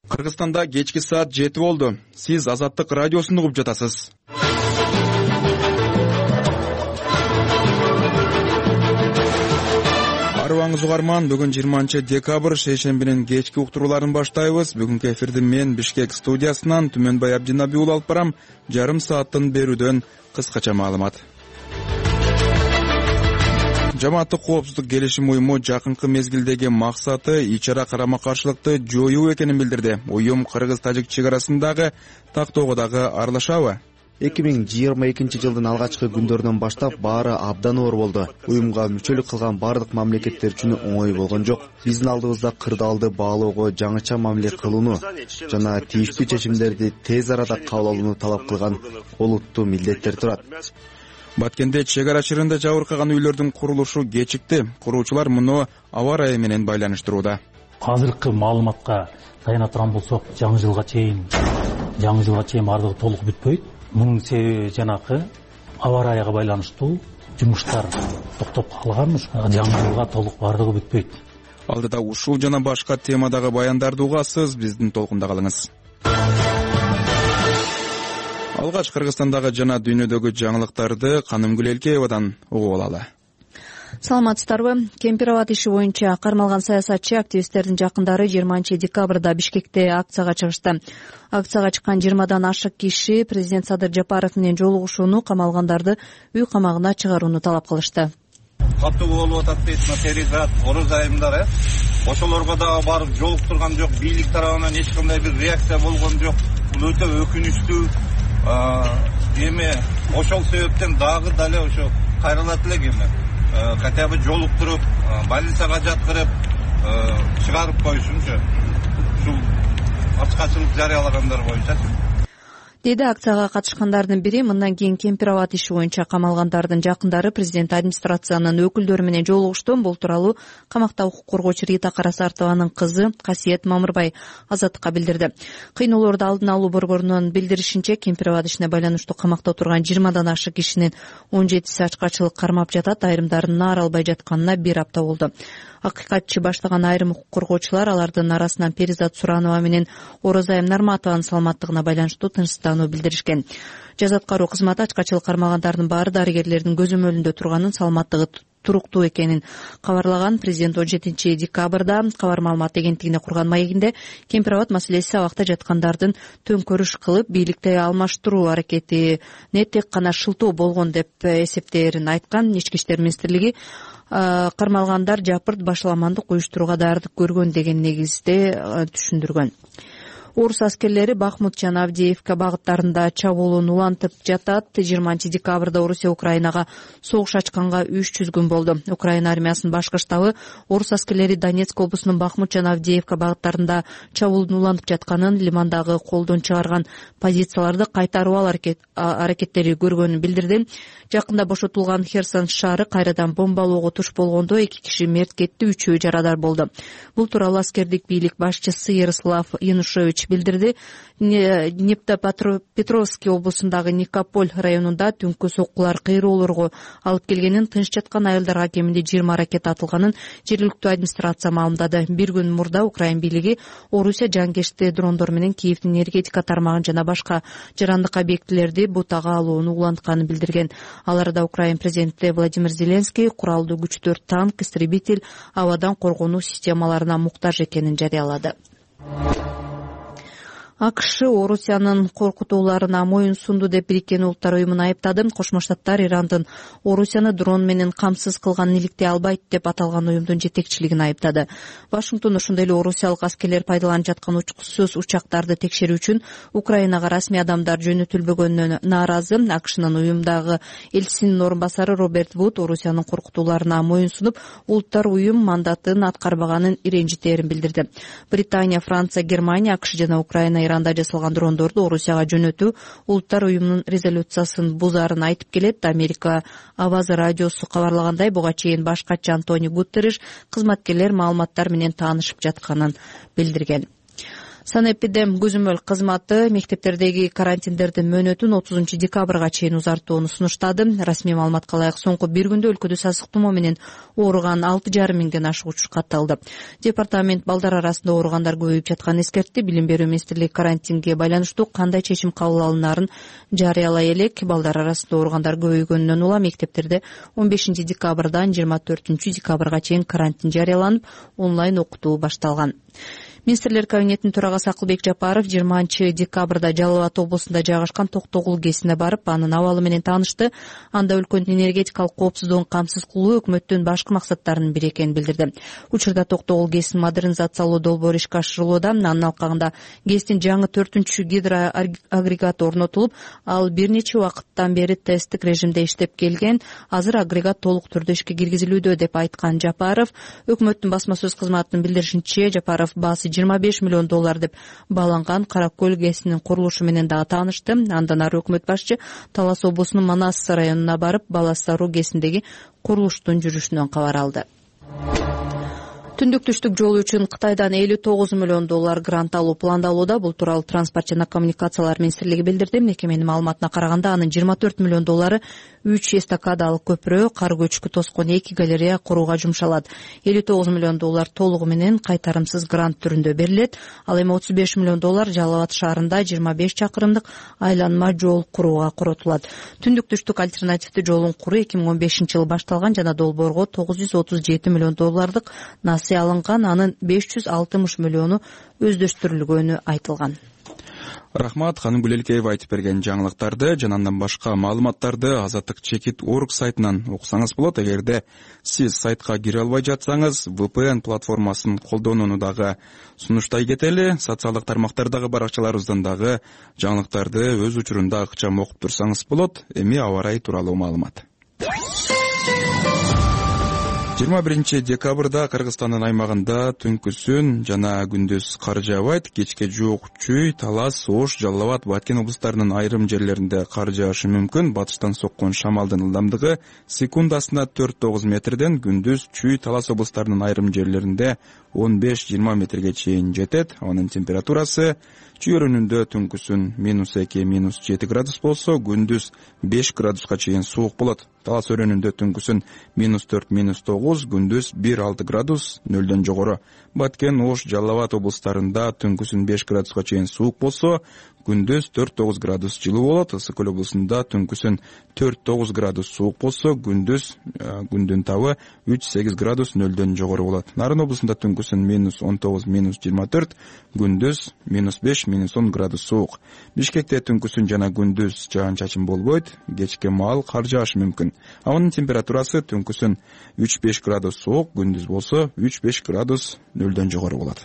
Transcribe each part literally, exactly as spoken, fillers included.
Кыргызстанда кечки саат жети болду. Сиз Азаттык радиосун угуп жатасыз. Арыбаңыз угарман, бүгүн жыйырманчы декабрь шейшембинин кечки уктурууларын баштайбыз. Бүгүнкү эфирди мен Бишкек студиясынан Түмөнбай Абдинаби уулу алып барам. Жарым сааттын берүүдөн кыскача маалымат. Жамааттык коопсуздук келишим уюму жакынкы мезгилдеги максаты ич-ара карама-каршылыкты жоюу экенин билдирди. Уюм кыргыз-тажик чек арасындагы тактоого дагы аралашабы? эки миң жыйырма экинчи жылдын алгачкы күндөрүнөн баштап баары абдан оор болду. Уюмга мүчөлүк кылган бардык мамлекеттер үчүн оңой болгон жок. Биздин алдыбызда кырдаалды баалоого жаңыча мамиле кылууну жана тийиштүү чечимдерди тез арада кабыл алууну талап кылган олуттуу милдеттер турат. Баткенде чек ара чырында жабыркаган үйлөрдүн курулушу кечикти. Куруучулар муну аба ырайы менен байланыштырууда. Азыркы маалыматка таяна турган болсок, жаңы жылга чейин жаңы жылга чейин бардыгы толук бүтпөйт. Мунун себеби жанакы аба ырайыга байланыштуу жумуштар токтоп калган, жаңы жылга толук бардыгы бүтпөйт. Алдыда ушул жана башка темадагы баяндарды угасыз, биздин толкунда калыңыз. Алгач Кыргызстандагы жана дүйнөдөгү жаңылыктарды Канымгүл Элкеевадан угуп алалы. Саламатсыздарбы? Кемпир-Абад иши боюнча кармалган саясатчы активисттердин жакындары жыйырманчы декабрда Бишкекте акцияга чыгышты. Акцияга чыккан жыйырмадан ашык киши президент Садыр Жапаров менен жолугушууну, камалгандарды үй камагына чыгарууну талап кылышты. Катуу болуп атат дейт, Перизат, Ороз айымдары. Ошолорго да барып жолуктурган жок, бийлик тарабынан эч кандай бир реакция болгон жок. Бул өтө өкүнүчтүү. Эми ошол себептен дагы дале ошо кайрылат элек эми. Хотя бы жолуктуруп, больницага жаткырып, чыгарып коюшунчу. Ушул ачкачылык жарыялагандар боюнча. Деди акцияга катышкандардын бири. Мындан кийин Кемпир-Абад иши боюнча камалгандардын жакындары президент администрациянын өкүлдөрү менен жолугушту. Бул тууралуу камакта укук коргоочу Рита Карасартованын кызы Касиет Мамырбай Азаттыкка билдирди. Кыйноолорду алдын алуу борборунун билдиришинче, Кемпир-Абад ишине байланыштуу камакта отурган жыйырмадан ашык кишинин он жетиси ачкачылык кармап жатат, айрымдарын наар албай жатканына бир апта болду. Акыйкатчы баштаган айрым укук коргоочулар алардын арасынан Перизат Суранова менен Орозайым Нарматованын саламаттыгына байланыштуу тынчсыздануу билдиришкен. Жаза аткаруу кызматы ачкачылык кармагандардын баары дарыгерлердин көзөмөлүндө турганын, саламаттыгы туруктуу экенин кабарлаган. Президент он жетинчи декабрда кабар маалымат агенттигине курган маегинде Кемпир-Абад маселеси абакта жаткандардын төңкөрүш кылып бийликте алмаштыруу аракетине тек гана шылтоо болгон деп эсептээрин айткан. Ички иштер министрлиги кармалгандар жапырт башаламандык уюштурууга даярдык көргөн деген негизде түшүндүргөн. Орус аскерлери Бахмут жана Авдеевка багыттарында чабуулун улантып жатат. жыйырманчы декабрда Орусия Украинага согуш ачканга үч жүз күн болду. Украина армиясынын башкы штабы орус аскерлери Донецк облусунун Бахмут жана Авдеевка багыттарында чабуулун улантып жатканын, лимандагы колдон чыгарган позицияларды кайтарып алуу аракеттери көргөнүн билдирди. Жакында бошотулган Херсон шаары кайрадан бомбалоого туш болгондо эки киши мерт кетти, үчөө жарадар болду. Бул тууралуу аскердик бийлик башчысы Ярослав Янушевич билдирди. Днепропетровский облусундагы Никополь районунда түнкү соккулар кыйроолорго алып келгенин, тынч жаткан айылдарга кеминде жыйырма ракет атылганын жергиликтүү администрация маалымдады. Бир күн мурда Украин бийлиги Орусия жанкечти дрондор менен Киевдин энергетика тармагын жана башка жарандык объектилерди бутага алууну улантканын билдирген. Аларда Украин президенти Владимир Зеленский куралдуу күчтөр, танк, истребитель, абадан коргонуу системаларына муктаж экенин жарыялады. АКШ Орусиянын коркутууларына моюн сунду деп Бириккен Улуттар уюмун айыптады. Кошмо Штаттар Ирандын Орусияны дрон менен камсыз кылганын иликтей албайт деп аталган уюмдун жетекчилигин айыптады. Вашингтон ошондой эле орусиялык аскерлер пайдаланып жаткан учкусуз учактарды текшерүү үчүн Украинага расмий адамдар жөнөтүлбөгөнүнө нааразы. АКШнын уюмдагы элчисинин орун басары Роберт Вуд Орусиянын коркутууларына моюн сунуп, Улуттар уюм мандатын аткарбаганын иренжитерин билдирди. Британия, Франция, Германия, АКШ жана Украина Иранда жасалган дрондорду Орусияга жөнөтүү Улуттар уюмунун резолюциясын бузарын айтып келет. Америка Авазы радиосу кабарлагандай, буга чейин баш катчы Антонио Гутерриш кызматкерлер маалыматтар менен таанышып жатканын билдирген. Санэпидем көзөмөл кызматы мектептердеги карантиндердин мөөнөтүн отузунчу декабрга чейин узартууну сунуштады. Расмий маалыматка ылайык соңку бир күндө өлкөдө сасык тумоо менен ооруган алты жарым миңден ашык катталды. Департамент балдар арасында ооругандар көбөйүп жатканын эскертти. Билим берүү министрлиги карантинге байланыштуу кандай чечим кабыл алынаарын жарыялай элек. Балдар арасында ооругандар көбөйгөнүнөн улам мектептерде он бешинчи декабрдан жыйырма төртүнчү декабрга чейин карантин жарыяланып, онлайн окутуу башталган. Министрлер кабинетинин төрагасы Акылбек Жапаров жыйырманчы декабрда Жалал Абад облусунда жайгашкан Токтогул КЭСине барып, анын абалы менен таанышты. Анда өлкөнүн энергетикалык коопсуздугун камсыз кылуу өкмөттүн башкы максаттарынын бири экенин билдирди. Учурда Токтогул КЭСин модернизациялоо долбоору ишке ашырылууда. Анын алкагында КЭСтин жаңы төртүнчү гидроагрегаты орнотулуп, ал бир нече убакыттан бери тесттик режимде иштеп келген. Азыр агрегат толук түрдө ишке киргизилүүдө деп айткан Жапаров. Өкмөттүн басма сөз кызматынын билдиришинче, Жапаров баасы жыйырма беш миллион доллар деп бааланган Каракөл КЭСинин курулушу менен дагы таанышты. Андан ары өкмөт башчы Талас облусунун Манас районуна барып, Балас Саруу КЭСиндеги курулуштун жүрүшүнөн кабар алды. Түндүк түштүк жолу үчүн Кытайдан элүү тогуз миллион доллар грант алуу пландалууда. Бул тууралуу Транспорт жана коммуникациялар министрлиги билдирди. Мекеменин маалыматына караганда, анын жыйырма төрт миллион доллары үч эстакадалык көпүрө, кар көчкү тоскон эки галерея курууга жумшалат. элүү тогуз миллион доллар толугу менен кайтарымсыз грант түрүндө берилет. Ал эми отуз беш миллион доллар Жалал Абад шаарында жыйырма беш чакырымдык айланма жол курууга коротулат. Түндүк түштүк альтернативдүү жолун куруу эки миң он бешинчи жылы башталган жана долбоорго тогуз жүз отуз жети миллион доллардык насыя алынган, анын беш жүз алтымыш миллиону өздөштүрүлгөнү айтылган. Рахмат, Ханым Гүлелкеева айтып берген жаңылыктарды жана андан башка маалыматтарды Азаттык чекит орг сайтынан окусаңыз болот. Эгерде сиз сайтка кире албай жатсаңыз, ви пи эн платформасын колдонууну дагы сунуштай кетели. Социалдык тармактардагы баракчаларыбыздан дагы жаңылыктарды өз учурунда ыкчам окуп турсаңыз болот. Эми аба ырайы тууралуу маалымат. жыйырма биринчи декабрда Кыргызстандын аймагында түнкүсүн жана күндүз кар жаабайт. Кечке жуук Чүй, Талас, Ош, Жалал Абад, Баткен облустарынын айрым жерлеринде кар жаашы мүмкүн. Батыштан соккон шамалдын ылдамдыгы секундасына төрт тогуз метрден, күндүз Чүй, Талас облустарынын айрым жерлеринде он беш жыйырма метрге чейин жетет. Анын температурасы Чүй өрүнүндө түнкүсүн минус эки, минус жети градус болсо, күндүз беш градуска чейин суук болот. Талас өрүнүндө түнкүсүн минус төрт, минус тогуз, күндүз бир алты градус, нөлдөн жогору. Баткен, Ош, Жалал Абад облустарында түнкүсүн беш градуска чейин суук болсо, күндүз төрт тогуз градус жылуу болот. Ысык Көл облусунда түнкүсүн төрт тогуз градус суук болсо, күндүз күндүн табы үч сегиз градус, нөлдөн жогору болот. Нарын облусунда түнкүсүн минус он тогуз, минус жыйырма төрт, күндүз минус беш, минус он градус суук. Бишкекте түнкүсүн жана күндүз жаан-чачын болбойт, кечке маал кар жаашы мүмкүн. Анын температурасы түнкүсүн үч беш градус суук, күндүз болсо үч беш градус, нөлдөн жогору болот.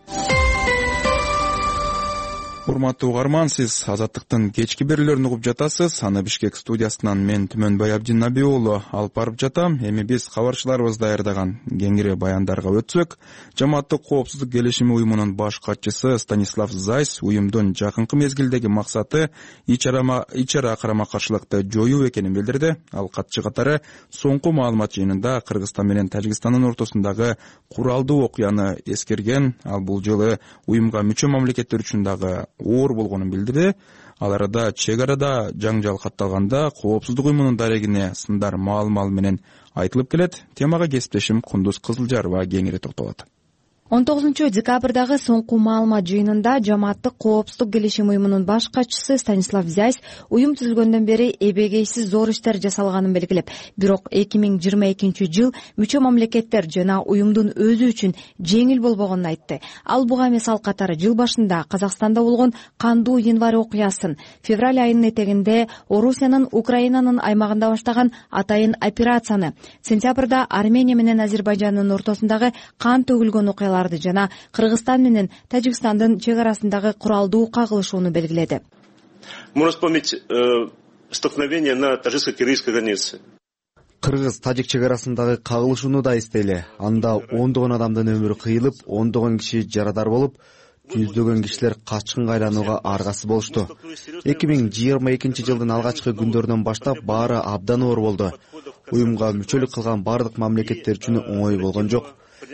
Урматтуу угарман, сиз Азаттыктын кечки берүүлөрүн угуп жатасыз. Аны Бишкек студиясынан мен Түмөнбай Абдиннаби уулу алып барып жатам. Эми биз кабарчыларыбыз даярдаган кеңири баяндарга өтсөк, Жамааттык коопсуздук келишими уюмунун баш катчысы Станислав Зайс уюмдун жакынкы мезгилдеги максаты ич-ара карама-каршылыкты жоюу экенин билдирди. Ал катчы катары соңку маалымат жыйынында Кыргызстан менен Тажикстандын ортосундагы куралдуу окуяны эскерген. Ал бул жылы уюмга мүчө мамлекеттер үчүн дагы оор болгонун билдирди. Ал арада чек арада жаңжал катталганда коопсуздук уюмунун дарегине сындар маал-маал менен айтылып келет. Темага кесиптешим Кундуз Кызылжарова кеңири токтолот. он тогузунчу декабрдагы соңку маалымат жыйынында Жамааттык коопсуздук келишим уюмунун баш катчысы Станислав Зайс уюм түзүлгөндөн бери эбегейсиз зор иштер жасалганын белгилеп, бирок эки миң жыйырма экинчи жыл мүчө мамлекеттер жана уюмдун өзү үчүн жеңил болбогонун айтты. Ал буга мисал катары жыл башында Казакстанда болгон кандуу январь окуясын, февраль айынын этегинде Орусиянын Украинанын аймагында баштаган атайын операцияны, сентябрда Армения менен Азербайжандын ортосундагы кан төгүлгөн окуяларды жана Кыргызстан менен Тажикстандын чек арасындагы куралдуу кагылышууну белгиледи. Можно вспомнить столкновение на таджикско-киргизской границе. Кыргыз-Тажик чек арасындагы кагылышууну да эстейли. Анда ондогон адамдын өмүрү кыйылып, ондогон киши жарадар болуп, жүздөгөн кишилер качкынга айланууга аргасыз болушту. эки миң жыйырма экинчи жылдын алгачкы күндөрүнөн баштап баары абдан оор болду. Уюмга мүчөлүк кылган бардык мамлекеттер үчүн оңой болгон жок.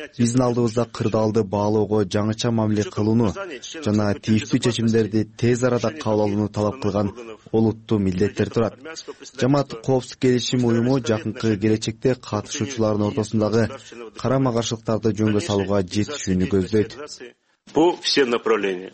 биздин алдыбызда кырдаалды баалоого жаңыча мамиле кылууну жана тийиштүү чечимдерди тез арада кабыл алууну талап кылган олуттуу милдеттер турат. Жамааттык коопсуздук келишим уюму жакынкы келечекте катышуучулардын ортосундагы карама каршылыктарды жөнгө салууга жетишүүнү көздөйт. По всем направлениям.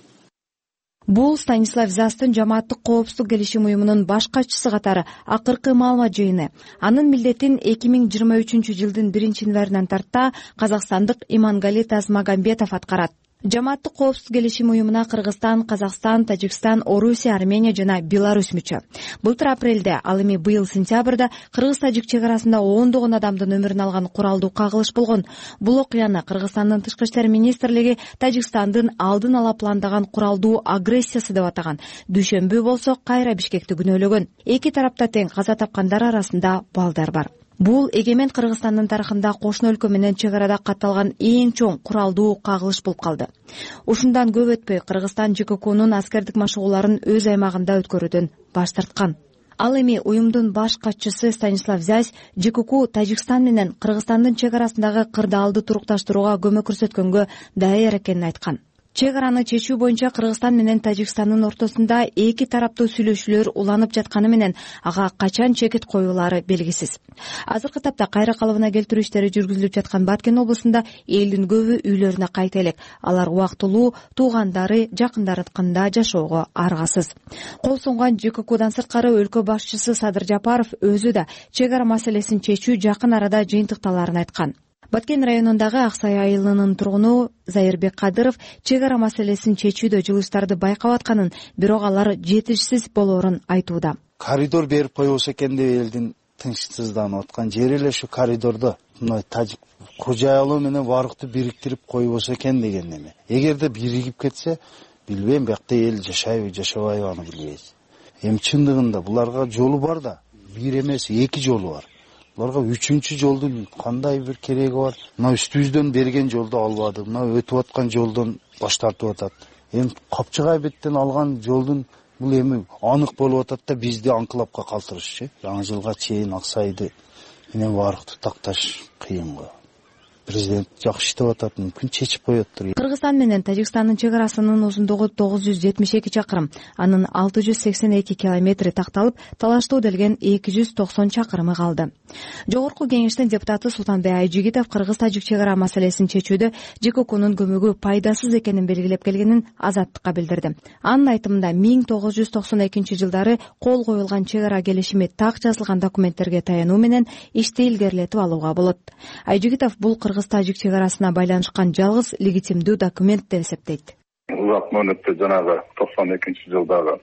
Бул Станислав Застын жамааттык коопсуздук келишим уюмунун баш катчысы катары акыркы маалымат жыйыны. Анын милдетин эки миң жыйырма үчүнчү жылдын биринчи январынан тарта казакстандык Имангали Тасмагамбетов аткарат. Жамааттык коопсуздук келишим уюмуна Кыргызстан, Казакстан, Тажикстан, Орусия, Армения жана Беларусь мүчө. Былтыр апрелде, ал эми быйыл сентябрда Кыргыз-Тажик чек арасында ондогон адамдын өмүрүн алган куралдуу кагылыш болгон. Бул окуяны Кыргызстандын тышкы иштер министрлиги Тажикстандын алдын ала пландаган куралдуу агрессиясы деп атаган. Дүйшөмбү болсо кайра Бишкекти күнөөлөгөн. Эки тарапта тең каза тапкандар арасында балдар бар. Бул эгемен Кыргызстандын тарыхында кошуна өлкө менен чек арада катталган эң чоң куралдуу кагылыш болуп калды. Ушундан көп өтпөй Кыргызстан ЖККнун аскердик машыгууларын өз аймагында өткөрүүдөн баш тарткан. Ал эми уюмдун баш катчысы Станислав Зясь ЖКК Тажикстан менен Кыргызстандын чек арасындагы кырдаалды турукташтырууга көмөк көрсөткөнгө даяр экенин айткан. Чек араны чечүү боюнча Кыргызстан менен Тажикстандын ортосунда эки тараптуу сүйлөшүүлөр уланып жатканы менен ага качан чекит коюлары белгисиз. Азыркы тапта кайра калыбына келтирүү иштери жүргүзүлүп жаткан Баткен облусунда элдин көбү үйлөрүнө кайта элек. Алар убактылуу туугандары, жакындары атканда жашоого аргасыз. Кол сунган ЖККдан сырткары өлкө башчысы Садыр Жапаров өзү да чек ара маселесин чечүү жакын арада жыйынтыкталарын айткан. Баткен районундагы Аксай айылынын тургуну Зайырбек Кадыров чек ара маселесин чечүүдө жылыштарды байкап атканын, бирок алар жетишсиз болоорун айтууда. Коридор берип койбосо экен деп элдин тынчсызданып аткан жери эле ушу коридордо мына тажик кожоялуу менен барыкты бириктирип койбосо экен деген эме. Эгерде биригип кетсе, билбейм, биякта эл жашайбы, жашабайбы аны билбейбиз. Эми чындыгында буларга жолу бар да, бир эмес, эки жолу бар. Буларга үчүнчү жолдун кандай бир кереги бар? Мына үстүбүздөн берген жолду албады, мына өтүп аткан жолдон баш тартып атат. Эми Капчыгай беттен алган жолдун бул эми анык болуп атат да бизди анкылапка калтырышчы. Жаңы жылга чейин Аксайды менен барыкты такташ кыйын го. Президент жакшы иштеп атат, мүмкүн чечип коёттур. Кыргызстан менен Тажикстандын чек арасынын узундугу тогуз жүз жетимиш эки чакырым, анын алты жүз сексен эки километри такталып, талаштуу делген эки жүз токсон чакырымы калды. Жогорку кеңештин депутаты Султанбек Айжигитов Кыргыз-Тажик чек ара маселесин чечүүдө ЖККнун көмөгү пайдасыз экенин белгилеп келгенин Азаттыкка билдирди. Анын айтымында миң тогуз жүз токсон экинчи жылдары кол коюлган чек ара келишими так жазылган документтерге таянуу менен ишти илгерилетип алууга болот. Айжигитов бул Кыргыз-Тажик чек арасына байланышкан жалгыз легитимдүү документ деп эсептейт. Узак мөөнөттө жанагы токсон экинчи жылдагы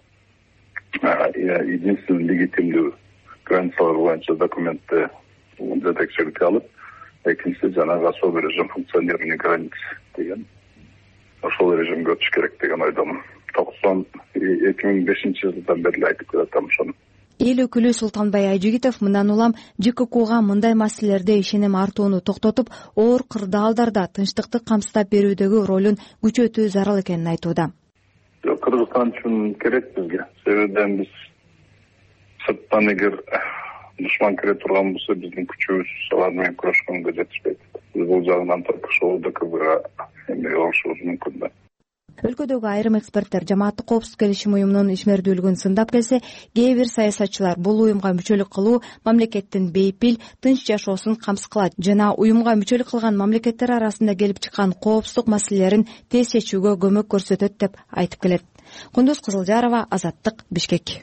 единственный легитимдүү границалар боюнча документти жетекчиликке алып, экинчиси жанагы особый режим функционирования границ деген ошол режимге өтүш керек деген ойдомун. токсон эки миң бешинчи жылдан бери айтып келатам ошону. Эл өкүлү Султанбай Айжигитов мындан улам ЖККга мындай маселелерде ишеним артууну токтотуп, оор кырдаалдарда тынчтыкты камсыздап берүүдөгү ролун күчөтүү зарыл экенин айтууда. Кыргызстан үчүн керек бизге. Себебен биз сырттан эгер душман кире турган болсо, биздин күчүбүз алар менен күрөшкөнгө жетишпейт. Биз бул жагынан ошол ДКБга эме болушубуз мүмкүн да. Өлкөдөгү айрым эксперттер жамааттык коопсуздук келишим уюмунун ишмердүүлүгүн сындап келсе, кээ бир саясатчылар бул уюмга мүчөлүк кылуу мамлекеттин бейпил, тынч жашоосун камсыз кылат жана уюмга мүчөлүк кылган мамлекеттер арасында келип чыккан коопсуздук маселелерин тез чечүүгө көмөк көрсөтөт деп айтып келет. Кундуз Кызылжарова, Азаттык, Бишкек.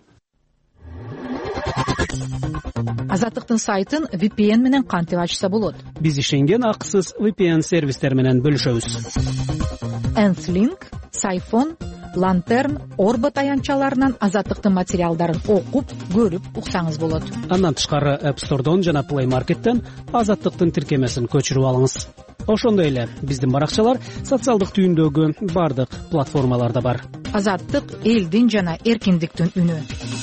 Азаттыктын сайтын ви пи эн менен кантип ачса болот? Биз ишенген акысыз ви пи эн сервистер менен бөлүшөбүз. Энслинк, Сайфон, Лантерн, Орбот аянтчаларынан Азаттыктын материалдарын окуп, көрүп уксаңыз болот. Андан тышкары App Store'дон жана Play Market'тен Азаттыктын тиркемесин көчүрүп алыңыз. Ошондой эле биздин баракчалар социалдык түйүндөгү бардык платформаларда бар. Азаттык элдин жана эркиндиктин үнү.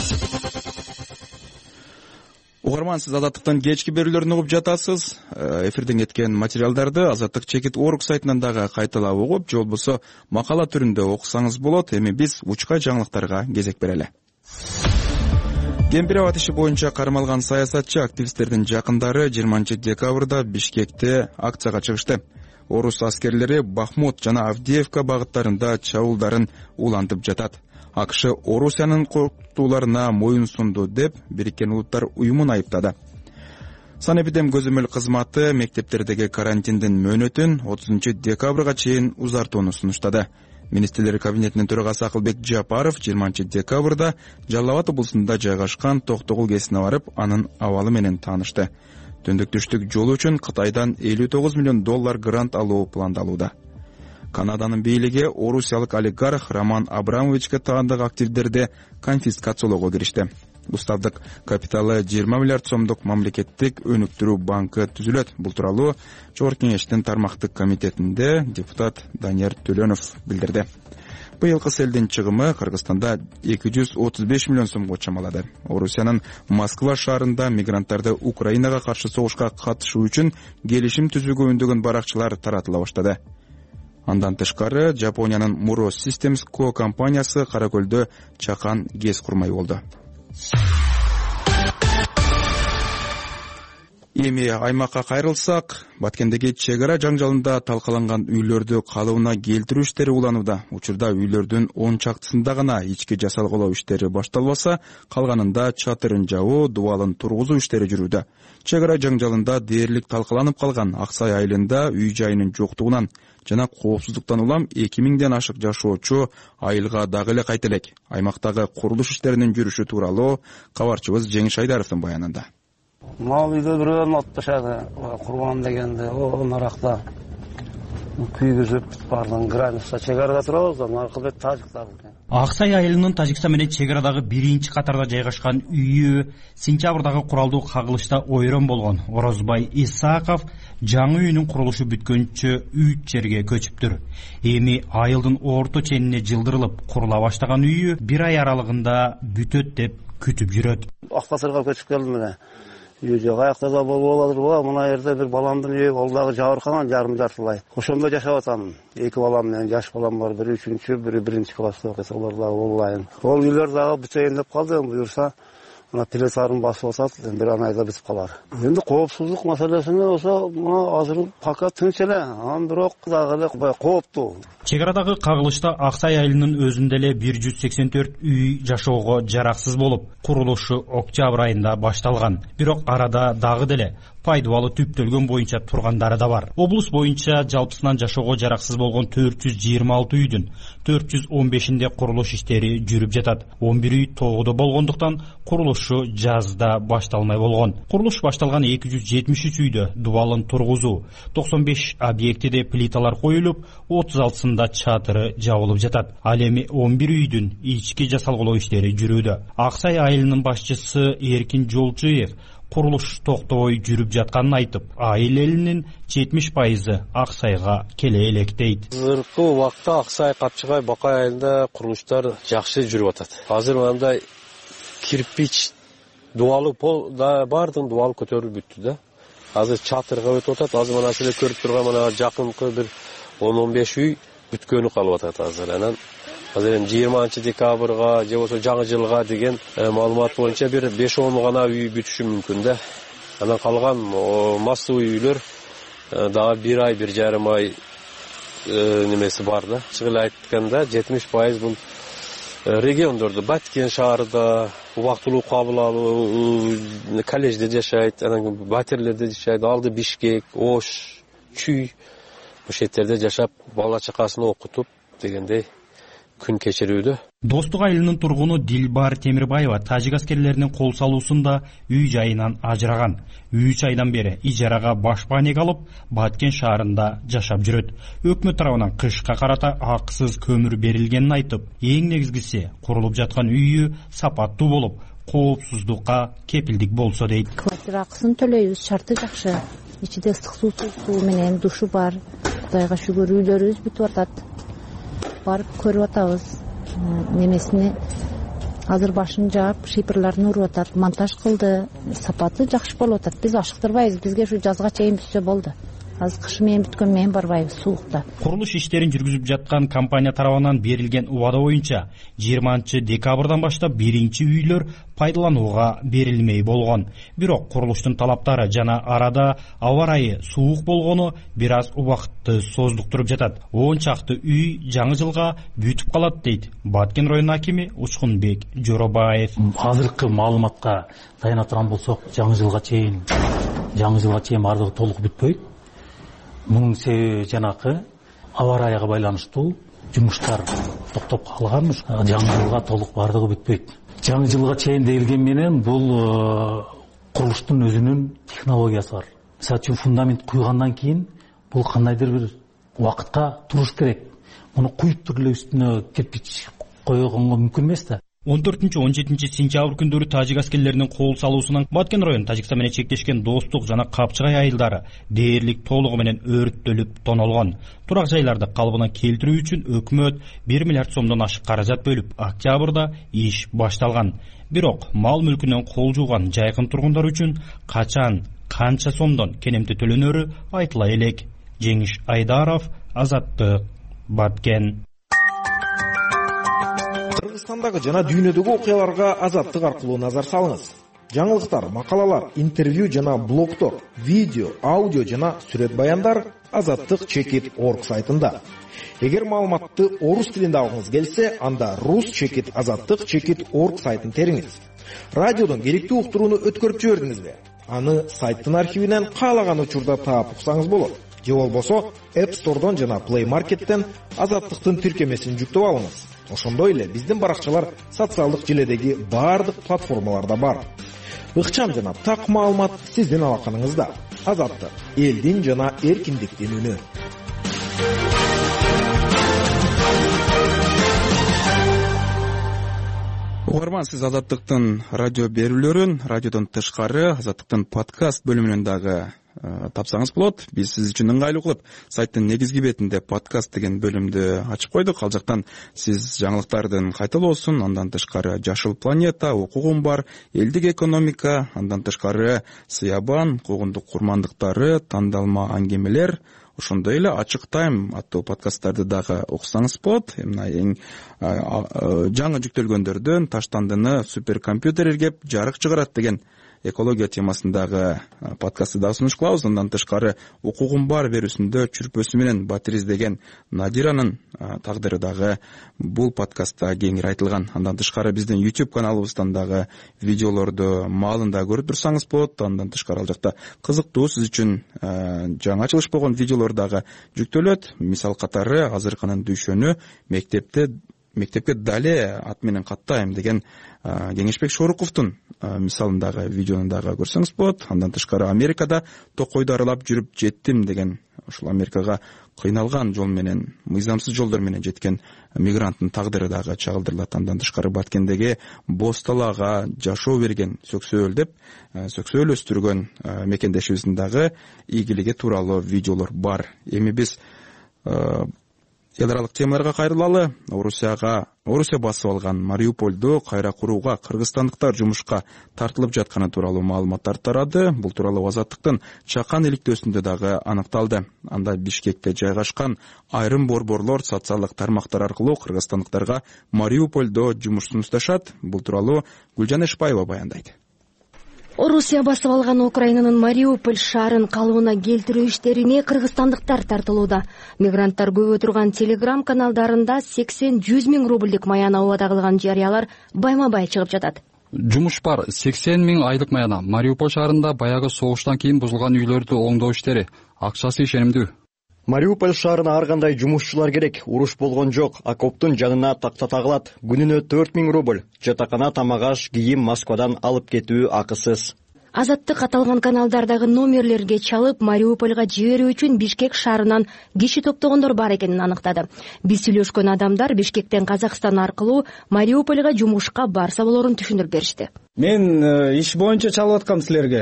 Угарман, сиз Азаттыктын кечки берүүлөрүн угуп жатасыз. Эфирден кеткен материалдарды Азаттык чекит точка орг сайтынан дагы кайталап угуп, же болбосо макала түрүндө окусаңыз болот. Эми биз учка жаңылыктарга кезек берели. Кемпир абад иши боюнча кармалган саясатчы активисттердин жакындары жыйырманчы декабрда Бишкекте акцияга чыгышты. орус аскерлери Бахмут жана Авдеевка багыттарында чабуулдарын улантып жатат. АКШ Орусиянын коркутууларына моюн сунду деп Бириккен Улуттар уюмун айыптады. Санэпидем көзөмөл кызматы мектептердеги карантиндин мөөнөтүн отузунчу декабрга чейин узартууну сунуштады. Министрлер кабинетинин төрагасы Акылбек Жапаров жыйырманчы декабрда Жалал Абад облусунда жайгашкан Токтогул кесине барып, анын абалы менен таанышты. Түндүк-түштүк жолу үчүн Кытайдан элүү тогуз миллион доллар грант алуу пландалууда. Канаданын бийлиги орусиялык олигарх Роман Абрамовичке таандык активдерди конфискациялоого киришти. Уставдык капиталы жыйырма миллиард сомдук мамлекеттик өнүктүрүү банкы түзүлөт. Бул тууралуу Жогорку Кеңештин тармактык комитетинде депутат Данияр Төлөнов билдирди. Быйылкы селдин чыгымы Кыргызстанда эки жүз отуз беш миллион сомго чамалады. Орусиянын Москва шаарында мигранттарды Украинага каршы согушка катышуу үчүн келишим түзүүгө үндөгөн баракчалар таратыла баштады. Андан тышкары Жапониянын Muro Systems Co компаниясы Кара Көлдө чакан гез курмай болду. Эми аймакка кайрылсак, Баткендеги чек ара жаңжалында талкаланган үйлөрдү калыбына келтирүү иштери уланууда. Учурда үйлөрдүн он чактысында гана ички жасалгылоо иштери башталбаса, калганында чатырын жабуу, дубалын тургузуу иштери жүрүүдө. Чек ара жаңжалында дээрлик талкаланып калган Аксай айылында үй жайынын жоктугунан жана коопсуздуктан улам эки миңден ашык жашоочу айылга дагы эле кайта элек. Аймактагы курулуш иштеринин жүрүшү тууралуу кабарчыбыз Жеңиш Айдаровдун баянында. Мал үйдө бирөөнү атпашады, курбан дегенде, о наракта күйгүзүп бардын граница чек арада турабыз, аркылуу тажиктар. Аксай айылынын Тажикстан менен чек арадагы биринчи катарда жайгашкан үйү сентябрдагы куралдуу кагылышта ойрон болгон. Орозбай Исаков жаңы үйүнүн курулушу бүткөнчө үч жерге көчүптүр. Эми айылдын орто ченине жылдырылып курула баштаган үйү бир ай аралыгында бүтөт деп күтүп жүрөт. Актасырга көчүп келдим эле. Үй жок, аякта да болобу, мына жерде бир баламдын үйү, ол дагы жабыркаган, жарым жартылай. Ошондо жашап атам. Эки балам менен, жаш балам бар, бири үчүнчү, бири биринчи класста окуйт, алар дагы болбайын. Ол үйлөр дагы бүтөйүн деп калды, буюрса, мына плиталарын басып атат, бир айда бүтүп калар. Эми коопсуздук маселесине болсо, мына азыр пока тынч эле, анан бирок дагы эле кооптуу. Чек арадагы кагылышта Аксай айылынын өзүндө эле бир жүз сексен төрт үй жашоого жараксыз болуп, курулушу октябрь айында башталган. Бирок арада дагы деле пайдалуу түптөлгөн боюнча тургандары да бар. Облус боюнча жалпысынан жашоого жараксыз болгон төрт жүз жыйырма алты үйдүн төрт жүз он бешинде курулуш иштери жүрүп жатат. он бир үй тоодо болгондуктан курулушу жазда башталмай болгон. Курулуш башталган эки жүз жетимиш үч үйдө дубалын тургузуу, токсон беш объектиде плиталар коюлуп, отуз алтысында чатыры жабылып жатат. Ал эми он бир үйдүн ички жасалгылоо иштери жүрүүдө. Аксай айылынын башчысы Эркин Жолчуев курулуш токтобой жүрүп жатканын айтып, айыл элинин жетимиш пайызы Аксайга келе элек дейт. Азыркы убакта Аксай, Капчыгай, Бакай айылында курулуштар жакшы жүрүп атат. Азыр мындай кирпич дубалы пол да бардын дубалы көтөрүлүп бүттү да. Азыр чатырга өтүп атат. Азыр мына силер көрүп турган мына жакынкы бир он он беш үй бүткөнү калып атат азыр. Анан азыр эми жыйырманчы декабрга же болбосо жаңы жылга деген маалымат боюнча бир беш он гана үй бүтүшү мүмкүн да. Анан калган массовый үйлөр дагы бир ай, бир жарым ай немеси бар да. Чыгып айтканда жетимиш пайыз бул региондордо, Баткен шаарында убактылуу кабыл алуу, коллежде жашайт, анан батирлерде жашайт, алды Бишкек, Ош, Чүй ошеттерде жашап, бала чакасын окутуп дегендей күн кечирүүдө. Достук айылынын тургуну Дилбар Темирбаева тажик аскерлеринин кол салуусунда үй жайынан ажыраган. үч айдан бери ижарага башпанек алып, Баткен шаарында жашап жүрөт. Өкмөт тарабынан кышка карата акысыз көмүр берилгенин айтып, эң негизгиси курулуп жаткан үйү сапаттуу болуп, коопсуздукка кепилдик болсо дейт. Квартира акысын төлөйбүз, шарты жакшы. Ичиде ыстык суу менен душу бар. Кудайга шүгүр, үйлөрүбүз бүтүп атат. Барып көрүп атабыз. Немесине азыр башын жаап, шипрларын уруп атат, монтаж кылды. Сапаты жакшы болуп атат. Биз ашыктырбайбыз. Бизге ушу жазга чейин бүтсө болду. азыр кыш менен бүткөн менен барбайбыз суукта. Курулуш иштерин жүргүзүп жаткан компания тарабынан берилген убада боюнча жыйырманчы декабрдан баштап биринчи үйлөр пайдаланууга берилмей болгон. Бирок курулуштун талаптары жана арада аба ырайы суук болгону бир аз убакытты создуктуруп жатат. он чакты үй жаңы жылга бүтүп калат дейт Баткен районунун акими Учкунбек Жоробаев. Азыркы маалыматка таяна турган болсок, жаңы жылга чейин жаңы жылга чейин бардыгы толук бүтпөйт. Мунун себеби жанакы аба ырайга байланыштуу жумуштар токтоп калган. Жаңы жылга толук бардыгы бүтпөйт. Жаңы жылга чейин deyilген менен бул курулуштун өзүнүн технологиясы бар. Мисалы үчүн фундамент куйгандан кийин бул кандайдыр бир убакытка туруш керек. Муну куюп туруп эле үстүнө кирпич койгонго мүмкүн эмес да. он төртүнчү он жетинчи сентябрь күндөрү тажик аскерлеринин кол салуусунан Баткен району Тажикстан менен чектешкен Достук жана Капчыгай айылдары дээрлик толугу менен өрттөлүп тонолгон. Турак жайларды калыбына келтирүү үчүн өкмөт бир миллиард сомдон ашык каражат бөлүп, октябрда иш башталган. Бирок мал мүлкүнөн кол жууган жайкын тургундар үчүн качан, канча сомдон кенемти төлөнөрү айтыла элек. Жеңиш Айдаров, Азаттык, Баткен. Кыргызстандагы жана дүйнөдөгү окуяларга Азаттык аркылуу назар салыңыз. Жаңылыктар, макалалар, интервью жана блогдор, видео, аудио жана сүрөт баяндар азаттык чекит точка орг сайтында. Эгер маалыматты орус тилинде алгыңыз келсе, анда рус чекит азаттык чекит точка орг сайтын териңиз. Радиодон керектүү уктурууну өткөрүп жибердиңизби? Аны сайттын архивинен каалаган учурда таап уксаңыз болот. Же болбосо App Store'дон жана Play Market'тен азаттыктын тиркемесин жүктөп алыңыз. Ошондой эле биздин баракчалар социалдык желедеги баардык платформаларда бар. Ыкчам жана так маалымат сиздин алаканыңызда. Азаттык элдин жана эркиндиктин үнү. Угарман, сиз Азаттыктын радио берүүлөрүн радиодон тышкары Азаттыктын подкаст бөлүмүнөн дагы тапсаңыз болот. Биз сиз үчүн ыңгайлуу кылып сайттын негизги бетинде подкаст деген бөлүмдү ачып койдук. Ал жактан сиз жаңылыктардын кайталоосун, андан тышкары Жашыл планета, укугум бар, элдик экономика, андан тышкары Сыябан, куугундук курмандыктары, тандалма аңгемелер, ошондой эле Ачык тайм аттуу подкасттарды дагы уксаңыз болот. Мына эң жаңы жүктөлгөндөрдөн Таштандыны суперкомпьютер иргеп жарык чыгарат деген экология темасындагы подкастты да сунуш кылабыз. Андан тышкары укугум бар берүүсүндө чүрпөсү менен батир издеген Надиранын тагдыры дагы бул подкастта кеңири айтылган. Андан тышкары биздин YouTube каналыбыздан дагы видеолорду маалында көрүп турсаңыз болот. Андан тышкары ал жакта кызыктуу сиз үчүн жаңы ачылыш болгон видеолор дагы жүктөлөт. Мисал катары азыркынын дүйшөнү мектепте мектепке дале ат менен каттайм деген Кеңешбек Шоруковдун мисалындагы видеону дагы көрсөңүз болот. Андан тышкары Америкада токойду аралап жүрүп жеттим деген, ушул Америкага кыйналган жол менен, мыйзамсыз жолдор менен жеткен мигранттын тагдыры дагы чагылдырылат. Андан тышкары Баткендеги боз талаага жашоо берген Сөксөөл деп Сөксөөл өстүргөн мекендешибиздин дагы ийгилиги тууралуу видеолор бар. Эми биз эл аралык темаларга кайрылалы. Орусияга Орусия басып алган Мариупольду кайра курууга кыргызстандыктар жумушка тартылып жатканы тууралуу маалыматтар тарады. Бул тууралуу Азаттыктын чакан иликтөөсүндө дагы аныкталды. Анда Бишкекте жайгашкан айрым борборлор социалдык тармактар аркылуу кыргызстандыктарга Мариупольдо жумуш сунушташат. Бул тууралуу Гүлжан Эшбаева баяндайт. Орусия басып алган Украинанын Мариуполь шаарын калыбына келтирүү иштерине кыргызстандыктар тартылууда. Мигранттар көп отурган телеграм каналдарында сексен жүз миң рубльдик маяна убада кылган жарыялар байма-бай чыгып жатат. Жумуш бар. сексен миң айлык маяна. Мариуполь шаарында баягы согуштан кийин бузулган үйлөрдү оңдоо иштери. Акчасы ишенимдүү. Мариуполь шаарына ар кандай жумушчулар керек. Уруш болгон жок. Окоптун жанына такта тагылат. Күнүнө төрт миң рубль. Жатакана, тамак-аш, кийим Москвадан алып кетүү акысыз. Азаттык аталган каналдардагы номерлерге чалып Мариупольга жиберүү үчүн Бишкек шаарынан киши топтогондор бар экенин аныктады. Биз сүйлөшкөн адамдар Бишкектен Казакстан аркылуу Мариупольга жумушка барса болорун түшүндүрүп беришти. Мен иш боюнча чалып аткам силерге.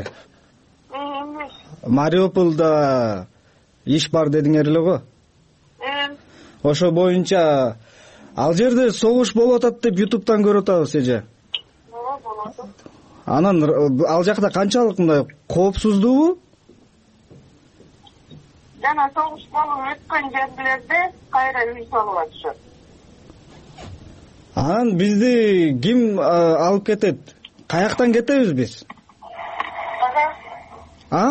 Мариупольда иш бар дедиңер эле го? Ошо боюнча ал жерде согуш болуп атат деп ютубтан көрүп атабыз эже. Анан ал жакта канчалык мындай коопсуздуубу? жана согуш болуп өткөн жерлерде кайра үй салып атышат. Анан бизди ким алып кетет? Каяктан кетебиз биз? А?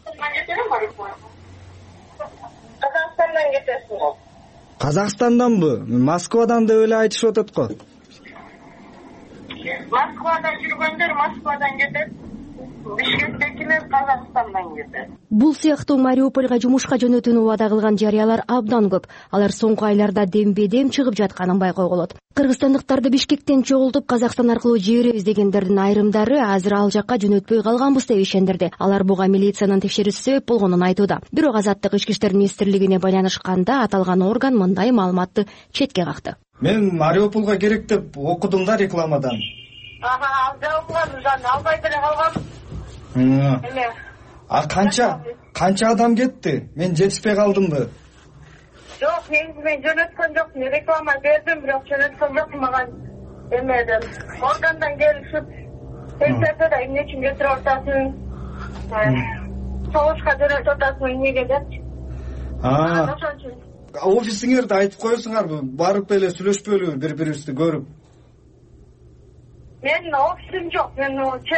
Казакстандан кетесиң го. Казакстанданбы? Москвадан деп эле айтышып атат го. Москвада жүргөндөр Москвадан кетет. Бишкектекилер Казакстандан кетет. Бул сыяктуу Мариупольга жумушка жөнөтүүнү убада кылган жарыялар абдан көп. Алар соңку айларда дембе-дем чыгып жатканын байкоого болот. Кыргызстандыктарды Бишкектен чогултуп Казакстан аркылуу жиберебиз дегендердин айрымдары азыр ал жакка жөнөтпөй калганбыз деп ишендирди. Алар буга милициянын текшерүүсү себеп болгонун айтууда. Бирок Азаттык Ички иштер министрлигине байланышканда аталган орган мындай маалыматты четке какты. Мен Мариуполга керек деп окудум да рекламадан. Ага, ал жабылган, албай деле калгам. Эме. А канча канча адам кетти? Мен жетишпей калдымбы? Жок, негизи мен жөнөткөн жокмун. Реклама бердим, бирок жөнөткөн жокмун. Мага эмеден органдан келишип, текшерди да эмне үчүн кетирип атасың? Согушка жөнөтүп атасың эмнеге депчи. А. Офисиңерди айтып коесуңарбы? Барып эле сүйлөшпөйлүбү бири-бирибизди көрүп? Мен офисим жок. Мен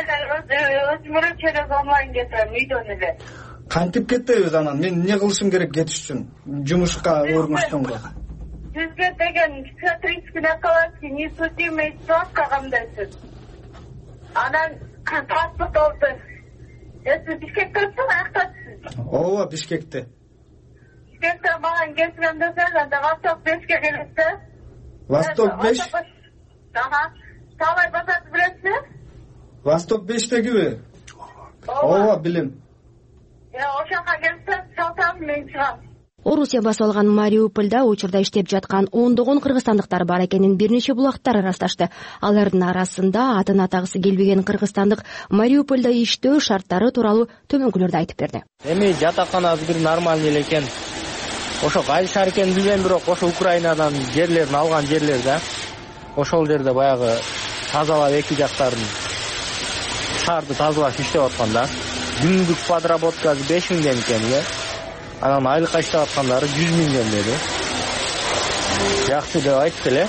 өзүмө через онлайн кетирем үйдөн эле. Кантип кетебиз анан? Мен эмне кылышым керек кетиш үчүн? Жумушка орнуштум го. Сизге деген психиатрический накладки, несудимый справка кандайсыз? Анан паспорт алды. Эсиз Бишкекте атсың, аяктасыз? Ооба, Бишкекте. Бишкекте маған келсеңде сен анда Восток бешке келесиз. Восток беш? Ага. Талай базарды билесизби? Восток бештегиби? Ооба, билем. Э, ошоға келсем, сатам, мен чыгам. Орусия басып алган Мариупольда учурда иштеп жаткан ондогон кыргызстандыктар бар экенин бир нече булактар ырасташты. Алардын арасында атын атагысы келбеген кыргызстандык Мариупольда иштөө шарттары тууралуу төмөнкүлөрдү айтып берди. Эми жатаканасы бир нормальный эле экен. Ошо кайсы шаар экенин билбейм, бирок ошо Украинадан жерлерин алган жерлер да. Ошол жерде баягы тазалап эки жактарын шаарды тазалаш иштеп аткан да. Күндүк подработкасы беш миңден экен, э. Анан айлыкка иштеп аткандары жүз миңден деди. Жакшы деп айтты эле.